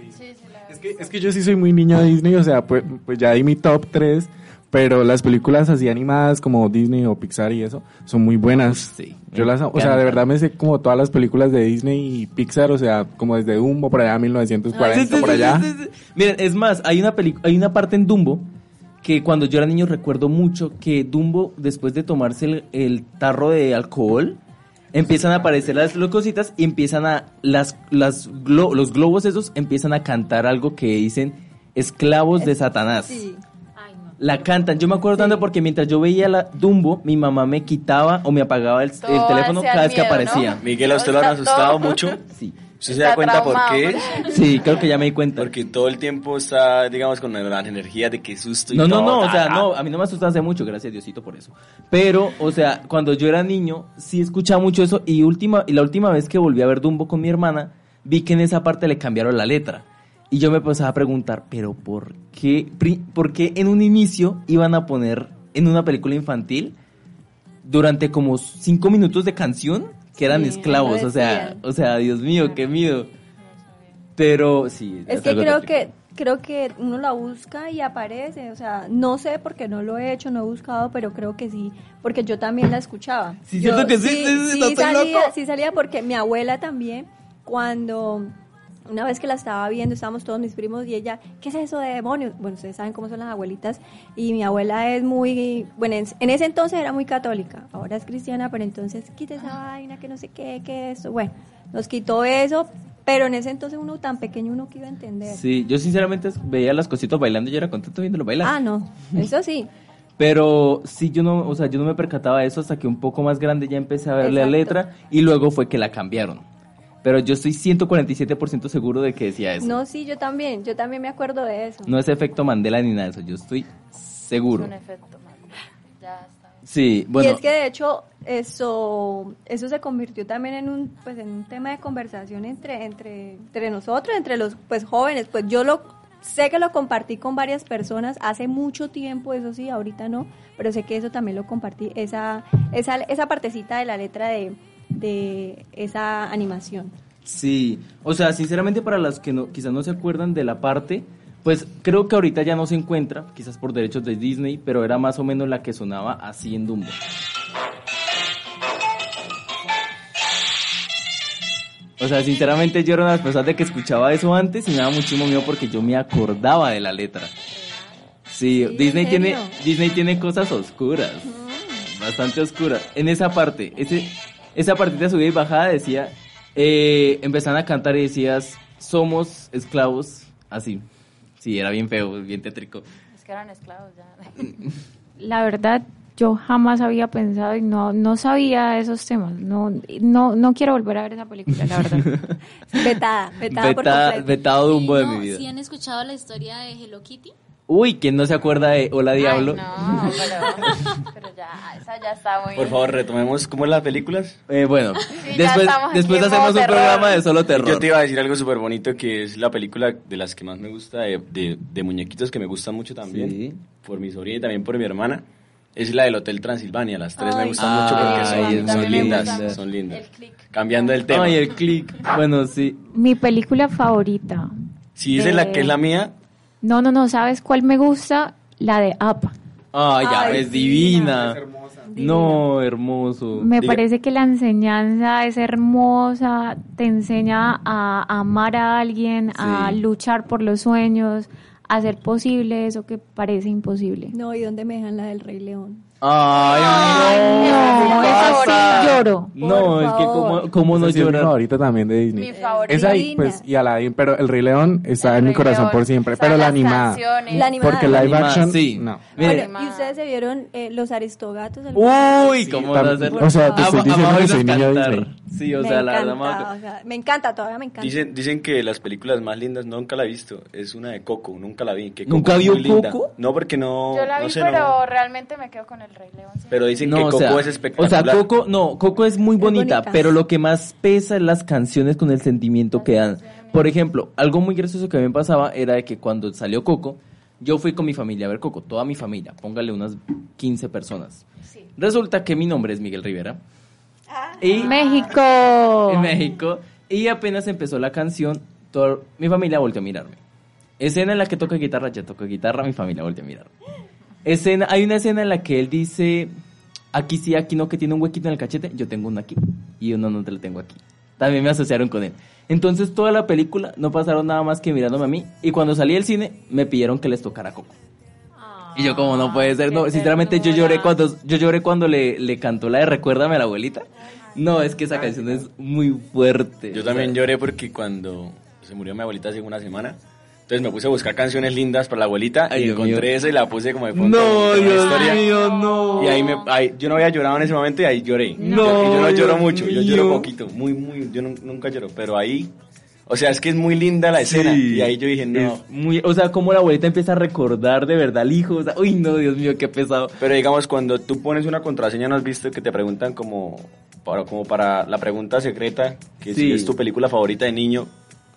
Es que yo sí soy muy niño de Disney, o sea, pues ya di mi top 3, pero las películas así animadas como Disney o Pixar y eso son muy buenas. Sí, Yo las amo, o sea, de verdad me sé como todas las películas de Disney y Pixar, o sea, como desde Dumbo por allá 1940 por allá. Sí. Miren, es más, hay una parte en Dumbo que cuando yo era niño recuerdo mucho que Dumbo, después de tomarse el tarro de alcohol, empiezan a aparecer las cositas y empiezan a los globos esos empiezan a cantar algo que dicen esclavos de Satanás. Sí. La cantan. Yo me acuerdo tanto porque mientras yo veía la Dumbo, mi mamá me quitaba o me apagaba el Todo teléfono hacia cada el vez que miedo, aparecía. ¿no? Miguel, ¿a usted lo han Está asustado todo. mucho? Sí. ¿Usted se da cuenta por qué? Sí, creo que ya me di cuenta. Porque todo el tiempo está, digamos, con las energías de que susto y No, todo. o sea, no, a mí no me asusta hace mucho, gracias a Diosito por eso. Pero, o sea, cuando yo era niño, sí escuchaba mucho eso y la última vez que volví a ver Dumbo con mi hermana, vi que en esa parte le cambiaron la letra. Y yo me empezaba a preguntar, ¿pero por qué en un inicio iban a poner en una película infantil durante como 5 minutos de canción que eran Sí, esclavos? lo O sea, Dios mío, qué miedo. Pero sí. Es que algo tétrico. creo que uno la busca y aparece, o sea, no sé porque no lo he hecho, no he buscado, pero creo que sí, porque yo también la escuchaba. Sí, siento que sí, no estoy loco. Sí salía porque mi abuela también, cuando una vez que la estaba viendo, estábamos todos mis primos y ella, ¿qué es eso de demonios? Bueno, ustedes saben cómo son las abuelitas y mi abuela es muy, bueno, en ese entonces era muy católica, ahora es cristiana, pero entonces quita esa vaina, que no sé qué eso, bueno, nos quitó eso. Pero en ese entonces uno tan pequeño, uno que iba a entender. Sí, yo sinceramente veía las cositas bailando y yo era contento viéndolo bailar. Ah, no, eso sí. Pero sí, yo no me percataba de eso hasta que un poco más grande ya empecé a ver la Exacto. letra y luego fue que la cambiaron. Pero yo estoy 147% seguro de que decía eso. No, sí, yo también me acuerdo de eso. No es efecto Mandela ni nada de eso, yo estoy seguro. Es un efecto, man. Ya está. Sí, bueno. Y es que de hecho eso se convirtió también en un tema de conversación entre nosotros, entre los jóvenes. Pues yo sé que lo compartí con varias personas hace mucho tiempo, eso sí, ahorita no, pero sé que eso también lo compartí, esa partecita de la letra de esa animación. Sí, o sea, sinceramente para los que quizás no se acuerdan de la parte, pues creo que ahorita ya no se encuentra, quizás por derechos de Disney, pero era más o menos la que sonaba así en Dumbo. O sea, sinceramente yo era una de las personas de que escuchaba eso antes y me daba muchísimo miedo porque yo me acordaba de la letra. Sí, Disney tiene cosas oscuras, bastante oscuras. En esa parte, esa partita de subida y bajada decía, empezaban a cantar y decías, somos esclavos, así. Sí, era bien feo, bien tétrico. Es que eran esclavos ya. La verdad, yo jamás había pensado y no sabía esos temas. No quiero volver a ver esa película, la verdad. Vetada por completo. Vetado Dumbo de mi vida. ¿Sí han escuchado la historia de Hello Kitty? Uy, ¿quién no se acuerda de Hola Diablo? Ay, no, pero ya, esa ya está muy... Por favor, retomemos cómo es las películas. Bueno, Sí, después ya hacemos un terror. programa de solo terror. Yo te iba a decir algo súper bonito, que es la película de las que más me gusta, de muñequitos, que me gustan mucho también, Sí. por mi sobrina y también por mi hermana. Es la del Hotel Transilvania. Las tres me Ay, gustan mucho porque ay, son muy lindas, lindas. son lindas. El click. Cambiando el tema. Ay, el click. Bueno, sí. Mi película favorita. Si esa es la que es la mía, No, ¿sabes cuál me gusta? La de Up. Ay, ya Ay, ves, divina. Es hermosa. No, hermoso. Me Diga. parece que la enseñanza es hermosa, te enseña a amar a alguien, a Sí. luchar por los sueños, a hacer posible eso que parece imposible. No, ¿y dónde me dejan la del Rey León? Ay, Ay, no, no, ¿qué esa pasa? lloro. No, Por es que favor. cómo no Esa sí es mi llorar. favorita también de Disney. Mi favorita. Esa y, Divina. pues, y Aladdin, pero el Rey León está El en mi Rey corazón León. por siempre. O sea, Pero la las animada. canciones. La animada. Porque live Animada, action, sí. no. Mire, Bueno, ¿y ustedes se vieron Los Aristogatos? uy, cómo Tam- no hacer. o sea, te estoy diciendo que soy niño cantar. Disney. Sí, o Me sea, la verdad, encanta, mamá. o sea, me encanta, todavía me encanta. dicen que las películas más lindas nunca la he visto. Es una de Coco, nunca la vi. Que Coco ¿Nunca es vio muy linda. Coco? No, porque no. Yo la vi, no sé, pero no. realmente me quedo con el Rey León. Sí. Pero dicen que No, Coco o sea, es espectacular. O sea, Coco es muy bonita, bonita. pero lo que más pesa es las canciones con el sentimiento que dan. Por ejemplo, algo muy gracioso que a mí me pasaba era de que cuando salió Coco, yo fui con mi familia a ver Coco, toda mi familia, póngale unas 15 personas. Sí. Resulta que mi nombre es Miguel Rivera. Y México. en México. Y apenas empezó la canción, mi familia volteó a mirarme. Escena en la que toca guitarra, yo toco guitarra, mi familia volteó a mirarme. Hay una escena en la que él dice, aquí sí, aquí no, que tiene un huequito en el cachete, yo tengo uno aquí y uno no te lo tengo aquí. También me asociaron con él. Entonces toda la película no pasaron nada más que mirándome a mí y cuando salí del cine me pidieron que les tocara Coco. Y yo como no puede ser, no, qué sinceramente yo ternura. lloré cuando le cantó la de Recuérdame a la abuelita. No, es que esa canción es muy fuerte. Yo o sea, también lloré porque cuando se murió mi abuelita hace una semana, entonces me puse a buscar canciones lindas para la abuelita Ay, y Dios encontré mío. esa y la puse como de fondo. No, como Dios historia. mío, no. Y ahí yo no había llorado en ese momento y ahí lloré. No, Yo no lloro Dios mucho, yo lloro mío. poquito, yo nunca lloro, pero ahí, o sea, es que es muy linda la escena Sí. y ahí yo dije, no. Es muy, o sea, como la abuelita empieza a recordar de verdad al hijo. O sea, uy, no, Dios mío, qué pesado. Pero digamos, cuando tú pones una contraseña, ¿no has visto que te preguntan como para la pregunta secreta, que Sí. si es tu película favorita de niño?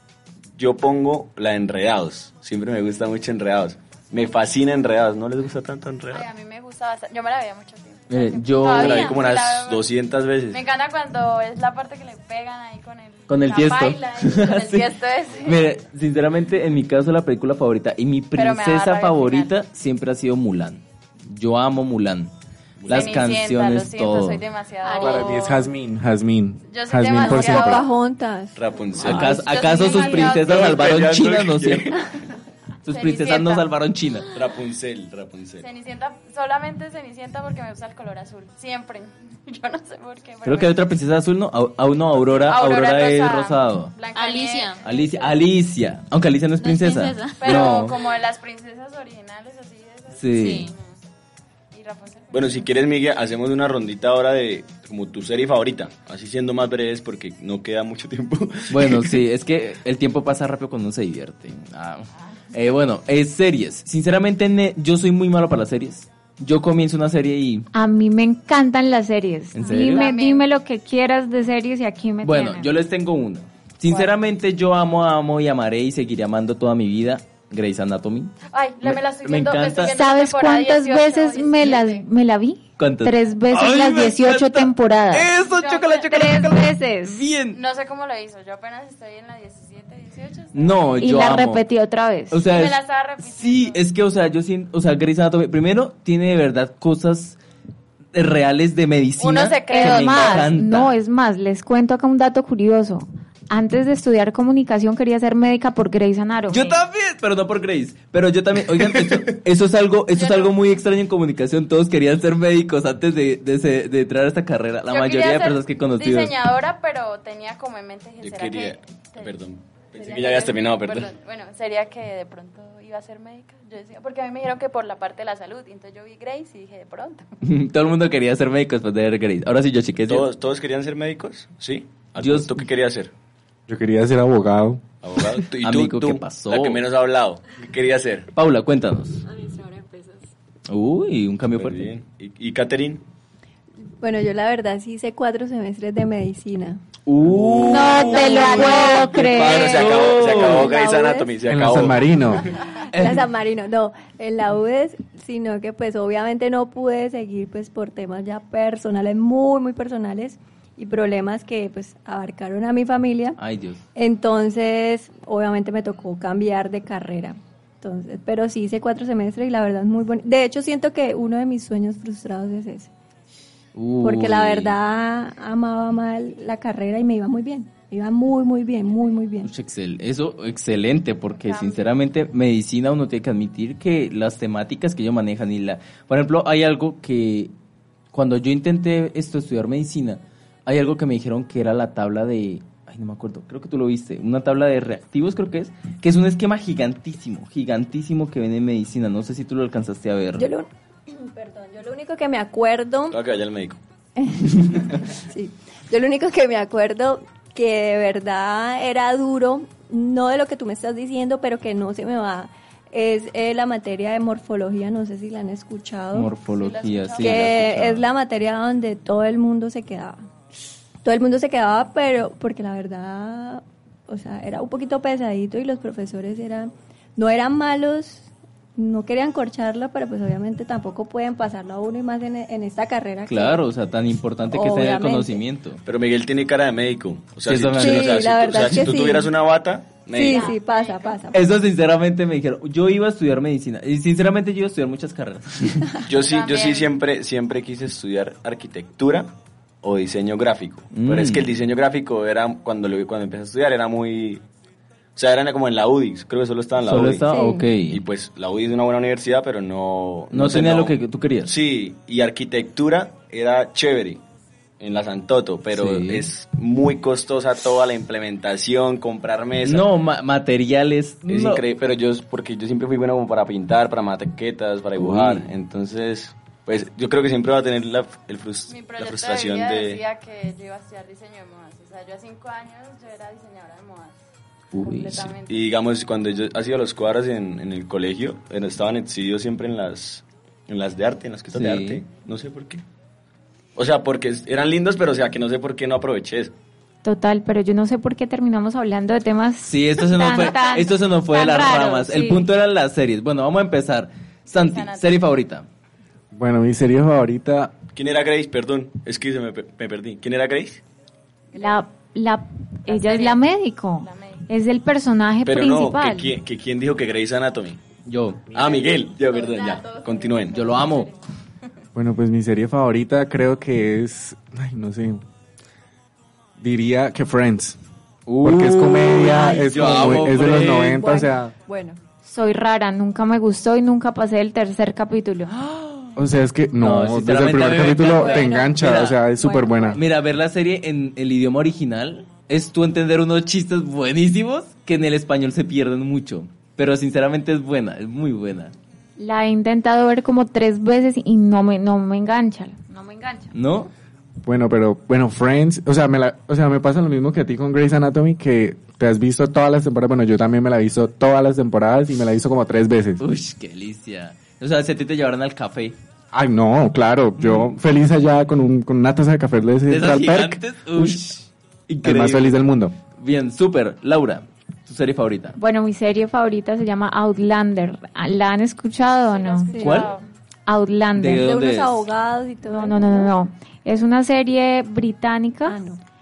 Yo pongo la de Enredados. Siempre me gusta mucho Enredados. Me fascina Enredados. ¿No les gusta tanto Enredados? Ay, a mí me gusta bastante. Yo me la veía mucho tiempo. Yo Me la vi Todavía, como sí, unas la veo. 200 veces. Me encanta cuando es la parte que le pegan ahí Con el la tiesto. baila, con el Sí. tiesto ese. Mire, sinceramente, en mi caso, la película favorita y mi Pero me da princesa rabia al favorita siempre ha sido Mulan. Yo amo Mulan. Las Cenicienta, canciones, lo siento, todo. soy demasiado... Para mí es Jasmine. Yo soy Jasmine por demasiado- siempre. Pocahontas. Rapunzel. ¿Acaso, Yo acaso soy sus demasiado- princesas salvaron Peleando China? No que- sé. Sus princesas no Cenicienta. salvaron China. Rapunzel. Cenicienta, solamente Cenicienta porque me gusta el color azul. Siempre. Yo no sé por qué. pero Creo que hay otra princesa azul, ¿no? Aurora es rosada. rosado. Blancanieves. Alicia. Aunque Alicia no es No es princesa. princesa. Pero No. como de las princesas originales, así de esas. Sí. Y Rapunzel. Bueno, si quieres, Miguel, hacemos una rondita ahora de como tu serie favorita. Así siendo más breves porque no queda mucho tiempo. Bueno, sí, es que el tiempo pasa rápido cuando uno se divierte. Bueno, series. Sinceramente, yo soy muy malo para las series. Yo comienzo una serie y... A mí me encantan las series. ¿En serio? También. Dime lo que quieras de series y aquí me Bueno, tienes. yo les tengo una. Sinceramente, yo amo y amaré y seguiré amando toda mi vida Grey's Anatomy. Ay, me la estoy me viendo. encanta. estoy viendo la ¿Sabes temporada cuántas 18, veces me la vi? ¿Cuántas? 3 veces Ay, las me 18 encanta. temporadas. ¡Eso, Yo- chócala! 3 veces. Bien. No sé cómo lo hizo. Yo apenas estoy en la 17, 18. No, Y yo la amo. repetí otra vez. O sea, Me la estaba repitiendo. sí, es que, o sea, yo siento, o sea, Grey's Anatomy, primero, tiene de verdad cosas reales de medicina. Uno se cree. que me Es más, encanta. no, es más, les cuento acá un dato curioso. antes de estudiar comunicación quería ser médica por Grey's Anatomy. Yo también, pero no por Grace. Pero yo también, oigan, eso es algo muy extraño en comunicación. Todos querían ser médicos antes de entrar a esta carrera. La Yo mayoría quería de ser personas que he conocido. diseñadora, pero tenía como en mente que Yo será quería... que... Perdón. Pensé sería que ya habías terminado, perdón. Bueno, sería que de pronto iba a ser médica. Yo decía, porque a mí me dijeron que por la parte de la salud. Y entonces yo vi Grace y dije, de pronto. Todo el mundo quería ser médico después de ver Grace. Ahora sí, yo chiqué. ¿Todos querían ser médicos? ¿Sí? ¿Tú qué querías ser? Yo quería ser abogado. ¿Abogado? ¿Y Amigo, tú, ¿qué pasó? La que menos ha hablado. ¿Qué querías ser? Paula, cuéntanos. Administradora de empresas. Uy, un cambio Súper fuerte. bien. ¿Y Catherine? Bueno, yo la verdad sí hice 4 semestres de medicina. No te lo puedo creer. Bueno, se acabó Grey's La Anatomy, se En la acabó. San Marino. En la San Marino, no, en la UDES, sino que pues obviamente no pude seguir pues por temas ya personales, muy, muy personales y problemas que pues abarcaron a mi familia. Ay, Dios. Entonces, obviamente me tocó cambiar de carrera. Entonces, pero sí hice 4 semestres y la verdad es muy bonito. De hecho, siento que uno de mis sueños frustrados es ese. Porque la Uy. verdad amaba mal la carrera y me iba muy bien. Me iba muy, muy bien, muy, muy bien. Ush, eso, excelente, porque sinceramente medicina uno tiene que admitir que las temáticas que ellos manejan Por ejemplo, hay algo que cuando yo intenté estudiar medicina, hay algo que me dijeron que era la tabla de... Ay, no me acuerdo, creo que tú lo viste. Una tabla de reactivos creo que es un esquema gigantísimo que viene en medicina. No sé si tú lo alcanzaste a ver. Yo lo único que me acuerdo... Tengo que vaya al médico. Sí, yo lo único que me acuerdo que de verdad era duro, no de lo que tú me estás diciendo, pero que no se me va, es la materia de morfología, no sé si la han escuchado. Morfología, sí. Que es la materia donde todo el mundo se quedaba. Todo el mundo se quedaba, pero porque la verdad, o sea, era un poquito pesadito y los profesores no eran malos, no querían corcharla, pero pues obviamente tampoco pueden pasarlo a uno y más en esta carrera. Claro, o sea, tan importante que es tener el conocimiento. Pero Miguel tiene cara de médico. O sea, Sí, si tú tuvieras una bata, médico. Sí, pasa. Eso sinceramente me dijeron, yo iba a estudiar medicina y sinceramente yo iba a estudiar muchas carreras. Yo sí siempre quise estudiar arquitectura o diseño gráfico. Pero es que el diseño gráfico era cuando empecé a estudiar era muy... O sea, era como en la UDI, creo que solo estaba en la UDI. Solo estaba, ok. Y pues la UDI es una buena universidad, pero no tenía lo que tú querías. Sí, y arquitectura era chévere en la Santoto, pero es muy costosa toda la implementación, comprar mesas. No, materiales. Es increíble, pero porque yo siempre fui bueno como para pintar, para maquetas, para dibujar. Entonces, pues yo creo que siempre va a tener la frustración de... de... decía que yo iba a estudiar diseño de modas. O sea, yo a 5 años yo era diseñadora de modas. Uy, y digamos, cuando yo hacía los cuadros en el colegio, estaban exhibidos siempre en las de arte, en las cosas de arte. No sé por qué. O sea, porque eran lindos, pero o sea, que no sé por qué no aproveché eso. Total, pero yo no sé por qué terminamos hablando de temas. Sí, esto se nos fue de las ramas. El punto eran las series. Bueno, vamos a empezar. Santi, serie favorita. Bueno, mi serie favorita... ¿Quién era Grace? Perdón, es que me perdí. ¿Quién era Grace? Ella es la médico. Es el personaje principal. Pero no, ¿quién dijo que Grey's Anatomy? Yo. Miguel. Yo, perdón, ya. Continúen. Yo lo amo. Bueno, pues mi serie favorita creo que es... Ay, no sé. Diría que Friends. Porque es comedia, es de los 90, o sea... Bueno. Soy rara, nunca me gustó y nunca pasé el 3er capítulo. O sea, es que desde el primer capítulo te engancha, mira, o sea, es súper buena. Mira, ver la serie en el idioma original es tú entender unos chistes buenísimos que en el español se pierden mucho. Pero sinceramente es buena, es muy buena. La he intentado ver como 3 veces y no me engancha. No me engancha. ¿No? Bueno, Friends, o sea, me pasa lo mismo que a ti con Grey's Anatomy, que te has visto todas las temporadas. Bueno, yo también me la he visto todas las temporadas y me la he visto como 3 veces. Uy, qué delicia. O sea, si a ti te llevaran al café. Ay, no, claro, yo feliz allá con una taza de café de Central Perk. El más feliz del mundo. Bien, súper. Laura, ¿tu serie favorita? Bueno, mi serie favorita se llama Outlander. ¿La han escuchado o no? ¿Cuál? Outlander. De unos abogados y todo. No. Es una serie británica.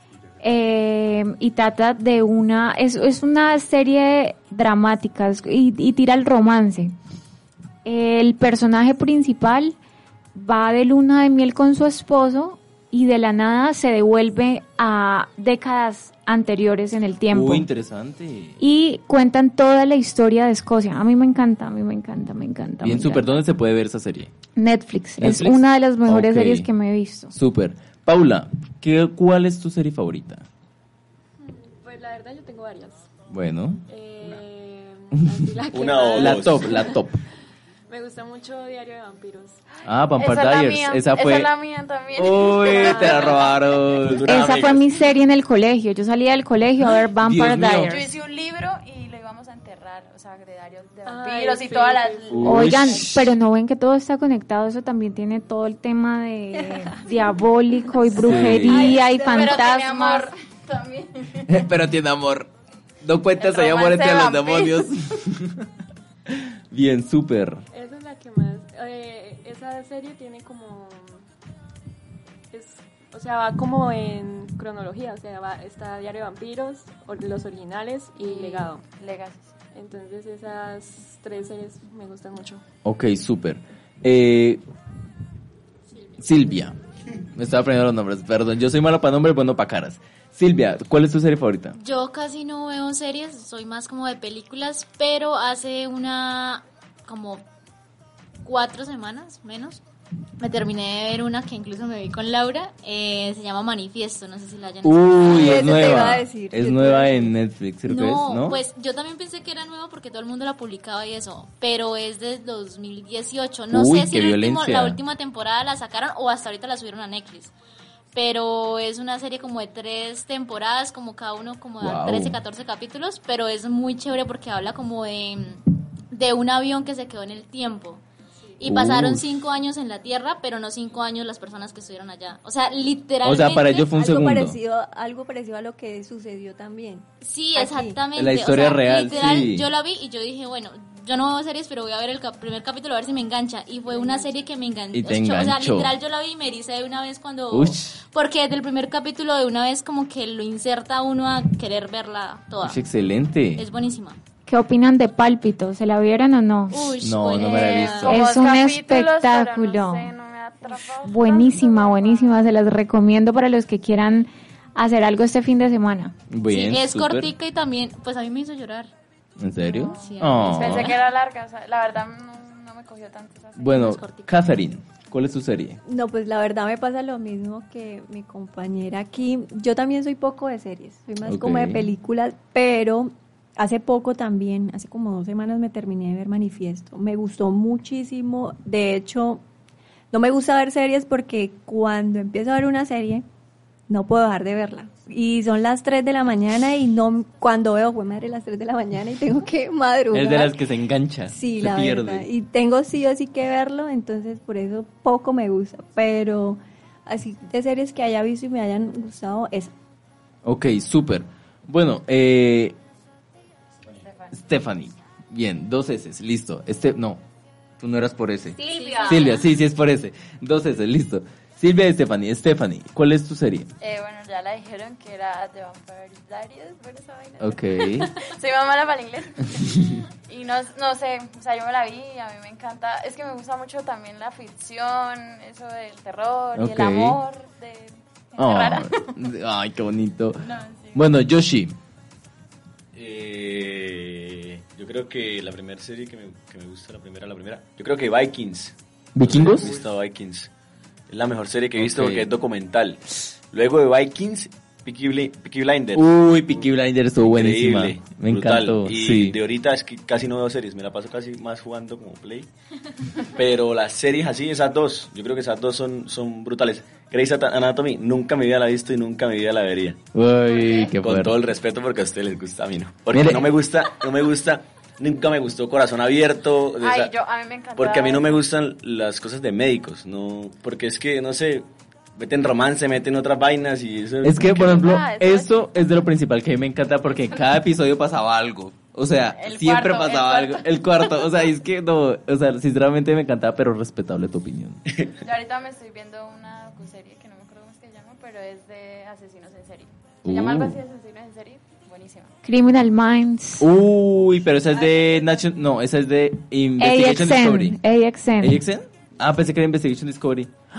Y trata de es una serie dramática y tira el romance. El personaje principal va de luna de miel con su esposo y de la nada se devuelve a décadas anteriores en el tiempo. Uy, interesante. Y cuentan toda la historia de Escocia. A mí me encanta. Bien, súper. ¿Dónde se puede ver esa serie? Netflix. Es una de las mejores series que me he visto. Súper. Paula, ¿cuál es tu serie favorita? Pues la verdad yo tengo varias. Bueno. La top. Me gusta mucho Diario de Vampiros. Vampire Diaries. Esa es la mía también. Uy, te la robaron. Esa fue mi serie en el colegio. Yo salía del colegio a ver Vampire Diaries. Yo hice un libro y lo íbamos a enterrar, o sea, de Diario de Vampiros y todas las... Oigan, pero no ven que todo está conectado. Eso también tiene todo el tema de diabólico y brujería y fantasmas. Pero tiene amor. No cuentas, hay amor entre los demonios. Bien, súper. Esa es la que más... esa serie tiene como... o sea, va como en cronología. O sea, está Diario de Vampiros, los originales y Legado. Legacy. Entonces esas 3 series me gustan mucho. Ok, súper. Silvia. Me estaba aprendiendo los nombres, perdón. Yo soy malo para nombres, bueno para caras. Silvia, ¿cuál es tu serie favorita? Yo casi no veo series, soy más como de películas, pero hace como 4 semanas, menos, me terminé de ver una que incluso me vi con Laura, se llama Manifiesto, no sé si la hayan visto. Uy, es nueva, es nueva en Netflix, ¿sí? No, pues yo también pensé que era nueva porque todo el mundo la publicaba y eso, pero es de 2018, no sé si la última temporada la sacaron o hasta ahorita la subieron a Netflix. Pero es una serie como de 3 temporadas, como cada uno como de 13, 14 capítulos, pero es muy chévere porque habla como de un avión que se quedó en el tiempo. Y pasaron 5 años en la Tierra, pero no 5 años las personas que estuvieron allá. O sea, literalmente... O sea, para ellos fue un segundo. Algo parecido a lo que sucedió también. Sí, exactamente. La historia real, literal, sí. Yo la vi y yo dije, bueno, yo no veo series, pero voy a ver el primer capítulo a ver si me engancha. Y fue una serie que me enganchó. Y te enganchó. O sea, literal, yo la vi y me ericé de una vez cuando... Porque desde el primer capítulo de una vez como que lo inserta uno a querer verla toda. Es excelente. Es buenísima. ¿Qué opinan de Pálpito? ¿Se la vieron o no? No me la he visto. Es un espectáculo. Buenísima. Se las recomiendo para los que quieran hacer algo este fin de semana. Bien, sí, es super. Cortica y también, pues a mí me hizo llorar. ¿En serio? Sí, Pensé que era larga, o sea, la verdad no me cogió tanto esa serie. Bueno, Catherine, ¿cuál es tu serie? No, pues la verdad me pasa lo mismo que mi compañera aquí. Yo también soy poco de series, soy más como de películas, pero... Hace poco también, hace como 2 semanas me terminé de ver Manifiesto. Me gustó muchísimo. De hecho, no me gusta ver series porque cuando empiezo a ver una serie, no puedo dejar de verla. Y son las 3 de la mañana y no cuando veo, güey madre, las 3 de la mañana y tengo que madrugar. Es de las que se engancha, sí, se pierde. Verdad. Y tengo sí o sí que verlo, entonces por eso poco me gusta. Pero así de series que haya visto y me hayan gustado, esa. Ok, súper. Bueno, Stephanie. Bien, 2 S, listo. No, tú no eras por ese. Silvia, sí es por ese. 2 S, listo. Silvia y Stephanie. Stephanie, ¿cuál es tu serie? Bueno, ya la dijeron que era The Vampire Diaries, por esa vaina. Ok. Soy más mala para el inglés. Y no sé, o sea, yo me la vi y a mí me encanta. Es que me gusta mucho también la ficción, eso del terror y el amor de gente rara. Ay, qué bonito. No, sí. Bueno, Yoshi. Yo creo que la primera serie que me gusta, la primera, yo creo que Vikings. ¿Vikingos? He visto Vikings. Es la mejor serie que he visto porque es documental. Luego de Vikings, Peaky Blinders. Uy, Peaky Blinders estuvo buenísima. Me brutal. encantó. Y sí. de ahorita es que casi no veo series, me la paso casi más jugando como Play. Pero las series así, esas dos, yo creo que esas dos son brutales. Grey's Anatomy, nunca me había visto y nunca me la vería. Uy, qué Con fuerte. todo el respeto porque a ustedes les gusta, a mí no. Porque no me gusta, nunca me gustó Corazón Abierto. A mí me encanta. Porque a mí no me gustan las cosas de médicos, no, porque es que, no sé, meten romance, meten otras vainas y eso. Es que, por ejemplo, eso es de lo principal que a mí me encanta porque en cada episodio pasaba algo. O sea, siempre pasaba algo. El cuarto, o sea, es que no, o sea, sinceramente me encantaba, pero respetable tu opinión. Yo ahorita me estoy viendo una docuserie que no me acuerdo cómo se llama, pero es de asesinos en serie. Se llama algo así, asesinos en serie. Buenísima. Criminal Minds. Uy, pero esa es de esa es de Investigation Discovery. AXN. ¿AXN? Ah, pensé que era Investigation Discovery. Ay,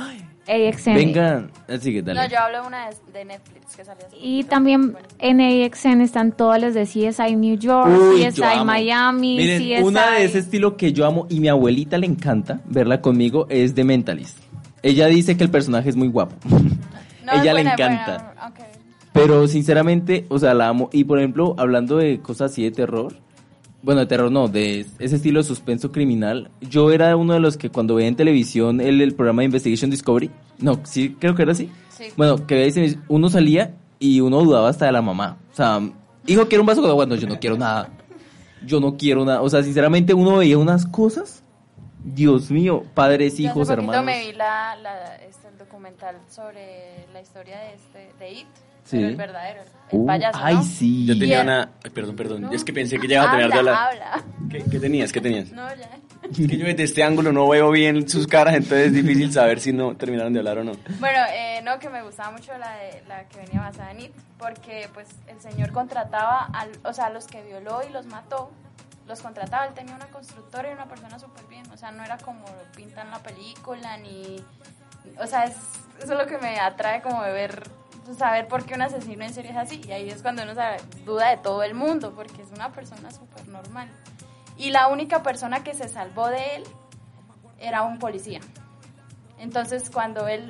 AXN. Venga, sigue, dale. No, yo hablo de una de Netflix que salió así. Y también en AXN están todas las de CSI New York, Uy, CSI yo amo. Miami, Miren, CSI... una de ese estilo que yo amo y mi abuelita le encanta verla conmigo es The Mentalist. Ella dice que el personaje es muy guapo. No, Ella es le buena, encanta. buena, ok. Pero sinceramente, o sea, la amo. Y por ejemplo, hablando de cosas así de terror, bueno, de terror no, de ese estilo de suspenso criminal, yo era uno de los que cuando veía en televisión el programa de Investigation Discovery, no, sí, creo que era así. Sí. Bueno, que uno salía y uno dudaba hasta de la mamá. O sea, hijo, ¿quiero un vaso de agua? No, yo no quiero nada. Yo no quiero nada. O sea, sinceramente uno veía unas cosas. Dios mío, padres, Yo hijos, hace poquito hermanos. me vi el documental sobre la historia de It, Sí. pero el verdadero, el payaso, Ay, ¿no? sí. Yo tenía Bien. una... Perdón. No. Es que pensé que ya iba a terminar de hablar. Habla. ¿Qué tenías? No, ya. Es que yo desde este ángulo no veo bien sus caras, entonces es difícil saber si no terminaron de hablar o no. Bueno, no, que me gustaba mucho la que venía basada en It, porque pues el señor contrataba a los que violó y los mató, los contrataba. Él tenía una constructora y una persona súper bien, o sea, no era como lo pintan en la película, ni... O sea, eso es lo que me atrae como de ver, saber por qué un asesino en serie es así, y ahí es cuando uno duda de todo el mundo, porque es una persona súper normal. Y la única persona que se salvó de él era un policía. Entonces, cuando el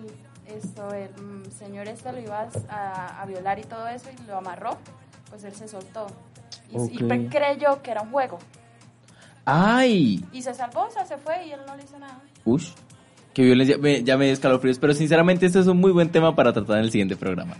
señor lo iba a violar y todo eso, y lo amarró, pues él se soltó. Y creyó que era un juego. ¡Ay! Y se salvó, o sea, se fue y él no le hizo nada. Ush, qué violencia. Ya me dio escalofríos, pero sinceramente este es un muy buen tema para tratar en el siguiente programa.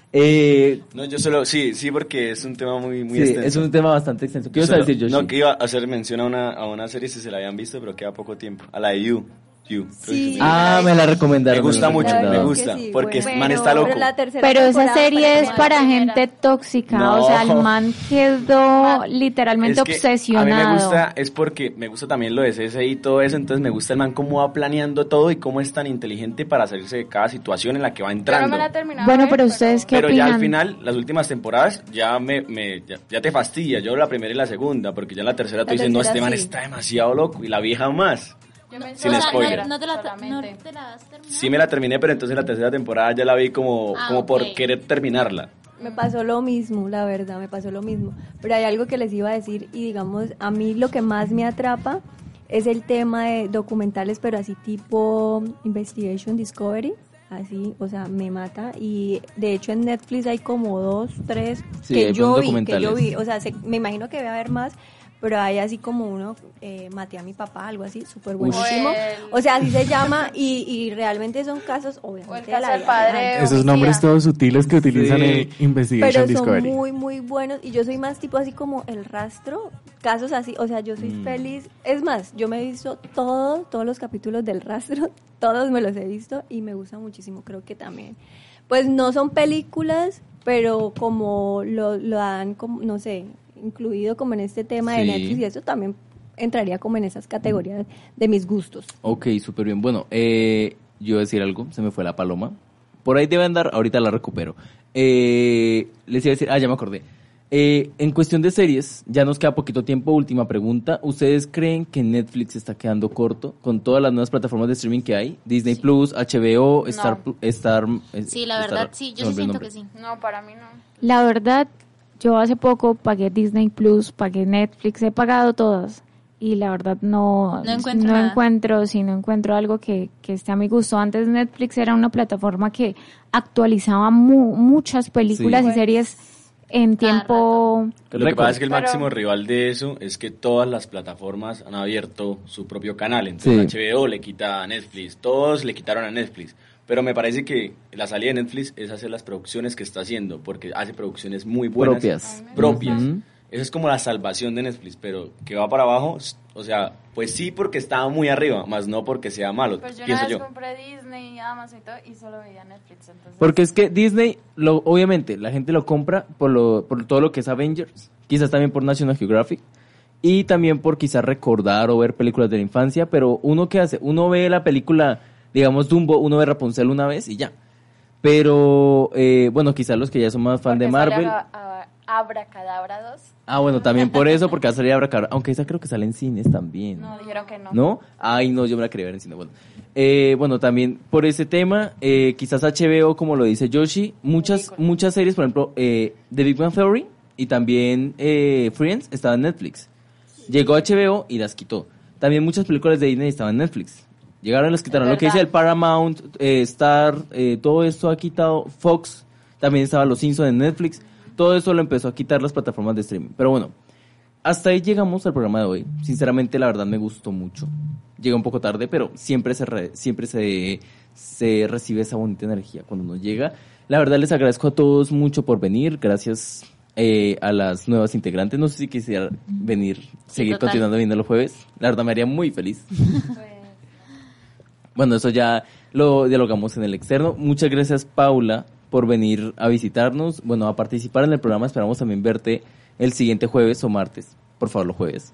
No, yo solo, sí, porque es un tema muy Sí, extenso. es un tema bastante extenso. ¿Qué ibas a decir, Yoshi? No, que iba a hacer mención a una serie si se la habían visto, pero queda poco tiempo. A la de You. Sí. Me la recomendaron. Me gusta mucho, La verdad me es gusta, que sí, porque bueno. man está loco. Pero la tercera Pero esa temporada serie es parece- para gente tóxica, No. o sea, el man quedó literalmente Es que obsesionado. A mí me gusta, es porque me gusta también lo de CSI y todo eso, entonces me gusta el man cómo va planeando todo y cómo es tan inteligente para salirse de cada situación en la que va Yo entrando. no me la he terminado Bueno, de ver, pero ustedes qué Pero opinan. ya al final, las últimas temporadas, ya ya te fastidia. Yo la primera y la segunda, porque ya en la tercera tú La dices, no, tercera este man sí. está demasiado loco. Y la vieja más. Yo me Sin spoiler. ¿No te la has solamente. terminado? Sí me la terminé, pero entonces la tercera temporada ya la vi como por ok. querer terminarla. Me pasó lo mismo, la verdad, me pasó lo mismo. Pero hay algo que les iba a decir y digamos, a mí lo que más me atrapa es el tema de documentales, pero así tipo Investigation Discovery, así, o sea, me mata. Y de hecho en Netflix hay como 2, 3 Sí, hay que yo buenos vi, documentales. o sea, me imagino que debe haber más, pero hay así como uno, maté a mi papá, algo así, súper buenísimo. O sea, así se llama y realmente son casos, obviamente, O el de caso la del vida padre real. Esos homicida. nombres todos sutiles que utilizan en Investigation Pero son Discovery. muy, muy buenos. Y yo soy más tipo así como El Rastro, casos así. O sea, yo soy feliz. Es más, yo me he visto todos los capítulos del Rastro. Todos me los he visto y me gusta muchísimo. Creo que también. Pues no son películas, pero como lo han, como, no sé, incluido como en este tema de Sí. Netflix y eso también entraría como en esas categorías de mis gustos. Ok, súper bien. Bueno, yo iba a decir algo, se me fue la paloma. Por ahí debe andar, ahorita la recupero. Les iba a decir, ya me acordé. En cuestión de series, ya nos queda poquito tiempo. Última pregunta. ¿Ustedes creen que Netflix está quedando corto con todas las nuevas plataformas de streaming que hay? Disney Plus, HBO, Star... Sí, la verdad, sí, yo sí siento que sí. No, para mí no. La verdad, yo hace poco pagué Disney Plus, pagué Netflix, he pagado todas. Y la verdad no encuentro algo que esté a mi gusto. Antes Netflix era una plataforma que actualizaba muchas películas Sí. y series en tiempo... Lo que pasa es que el máximo rival de eso es que todas las plataformas han abierto su propio canal. Entonces HBO le quita a Netflix, todos le quitaron a Netflix. Pero me parece que la salida de Netflix es hacer las producciones que está haciendo, porque hace producciones muy buenas. Propias. Ujú. Esa es como la salvación de Netflix, pero que va para abajo, o sea, pues sí porque estaba muy arriba, más no porque sea malo, Pues yo pienso una vez yo. compré Disney, Amazon y todo, y solo veía Netflix. Entonces... Porque es que Disney, obviamente, la gente lo compra por todo lo que es Avengers, quizás también por National Geographic, y también por quizás recordar o ver películas de la infancia, pero uno ¿qué hace? Uno ve la película, digamos Dumbo, uno ve Rapunzel una vez y ya. Pero, bueno, quizás los que ya son más fan de Marvel... Abracadabra 2. Ah, bueno, también por eso, porque va a salir Abracadabra, aunque esa creo que sale en cines también. No, dijeron que no. ¿No? Ay, no, yo me la quería ver en cine. Bueno, también por ese tema, quizás HBO, como lo dice Yoshi, muchas series, por ejemplo, The Big Bang Theory y también Friends estaban en Netflix. Llegó HBO y las quitó. También muchas películas de Disney estaban en Netflix. Llegaron y las quitaron. Lo que dice el Paramount, Star, todo esto ha quitado. Fox, también estaba Los Simpsons en Netflix. Todo eso lo empezó a quitar las plataformas de streaming. Pero bueno, hasta ahí llegamos al programa de hoy. Sinceramente, la verdad me gustó mucho. Llega un poco tarde, pero siempre se recibe esa bonita energía cuando uno llega. La verdad les agradezco a todos mucho por venir. Gracias a las nuevas integrantes. No sé si quisiera venir, seguir continuando viendo los jueves. La verdad me haría muy feliz. Bueno, eso ya lo dialogamos en el externo. Muchas gracias, Paula, por venir a visitarnos, bueno, a participar en el programa. Esperamos también verte el siguiente jueves o martes, por favor, los jueves.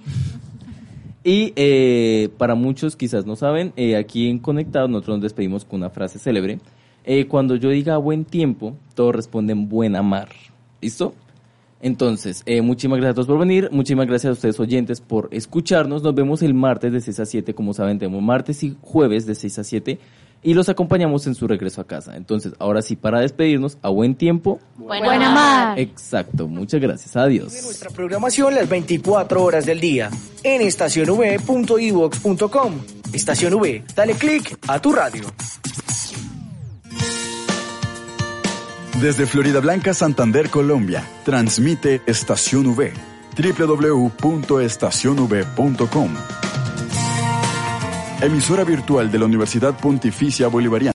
Y para muchos quizás no saben, aquí en Conectados nosotros nos despedimos con una frase célebre. Cuando yo diga buen tiempo, todos responden buena mar. ¿Listo? Entonces, muchísimas gracias a todos por venir, muchísimas gracias a ustedes oyentes por escucharnos. Nos vemos el martes de 6 a 7, como saben, tenemos martes y jueves de 6 a 7. Y los acompañamos en su regreso a casa. Entonces, ahora sí, para despedirnos, a buen tiempo. Buena mar. Exacto, muchas gracias. Adiós. Nuestra programación las 24 horas del día en estacionv.ivox.com. Estación V, dale click a tu radio. Desde Florida Blanca, Santander, Colombia, transmite Estación V. www.estacionv.com. Emisora virtual de la Universidad Pontificia Bolivariana.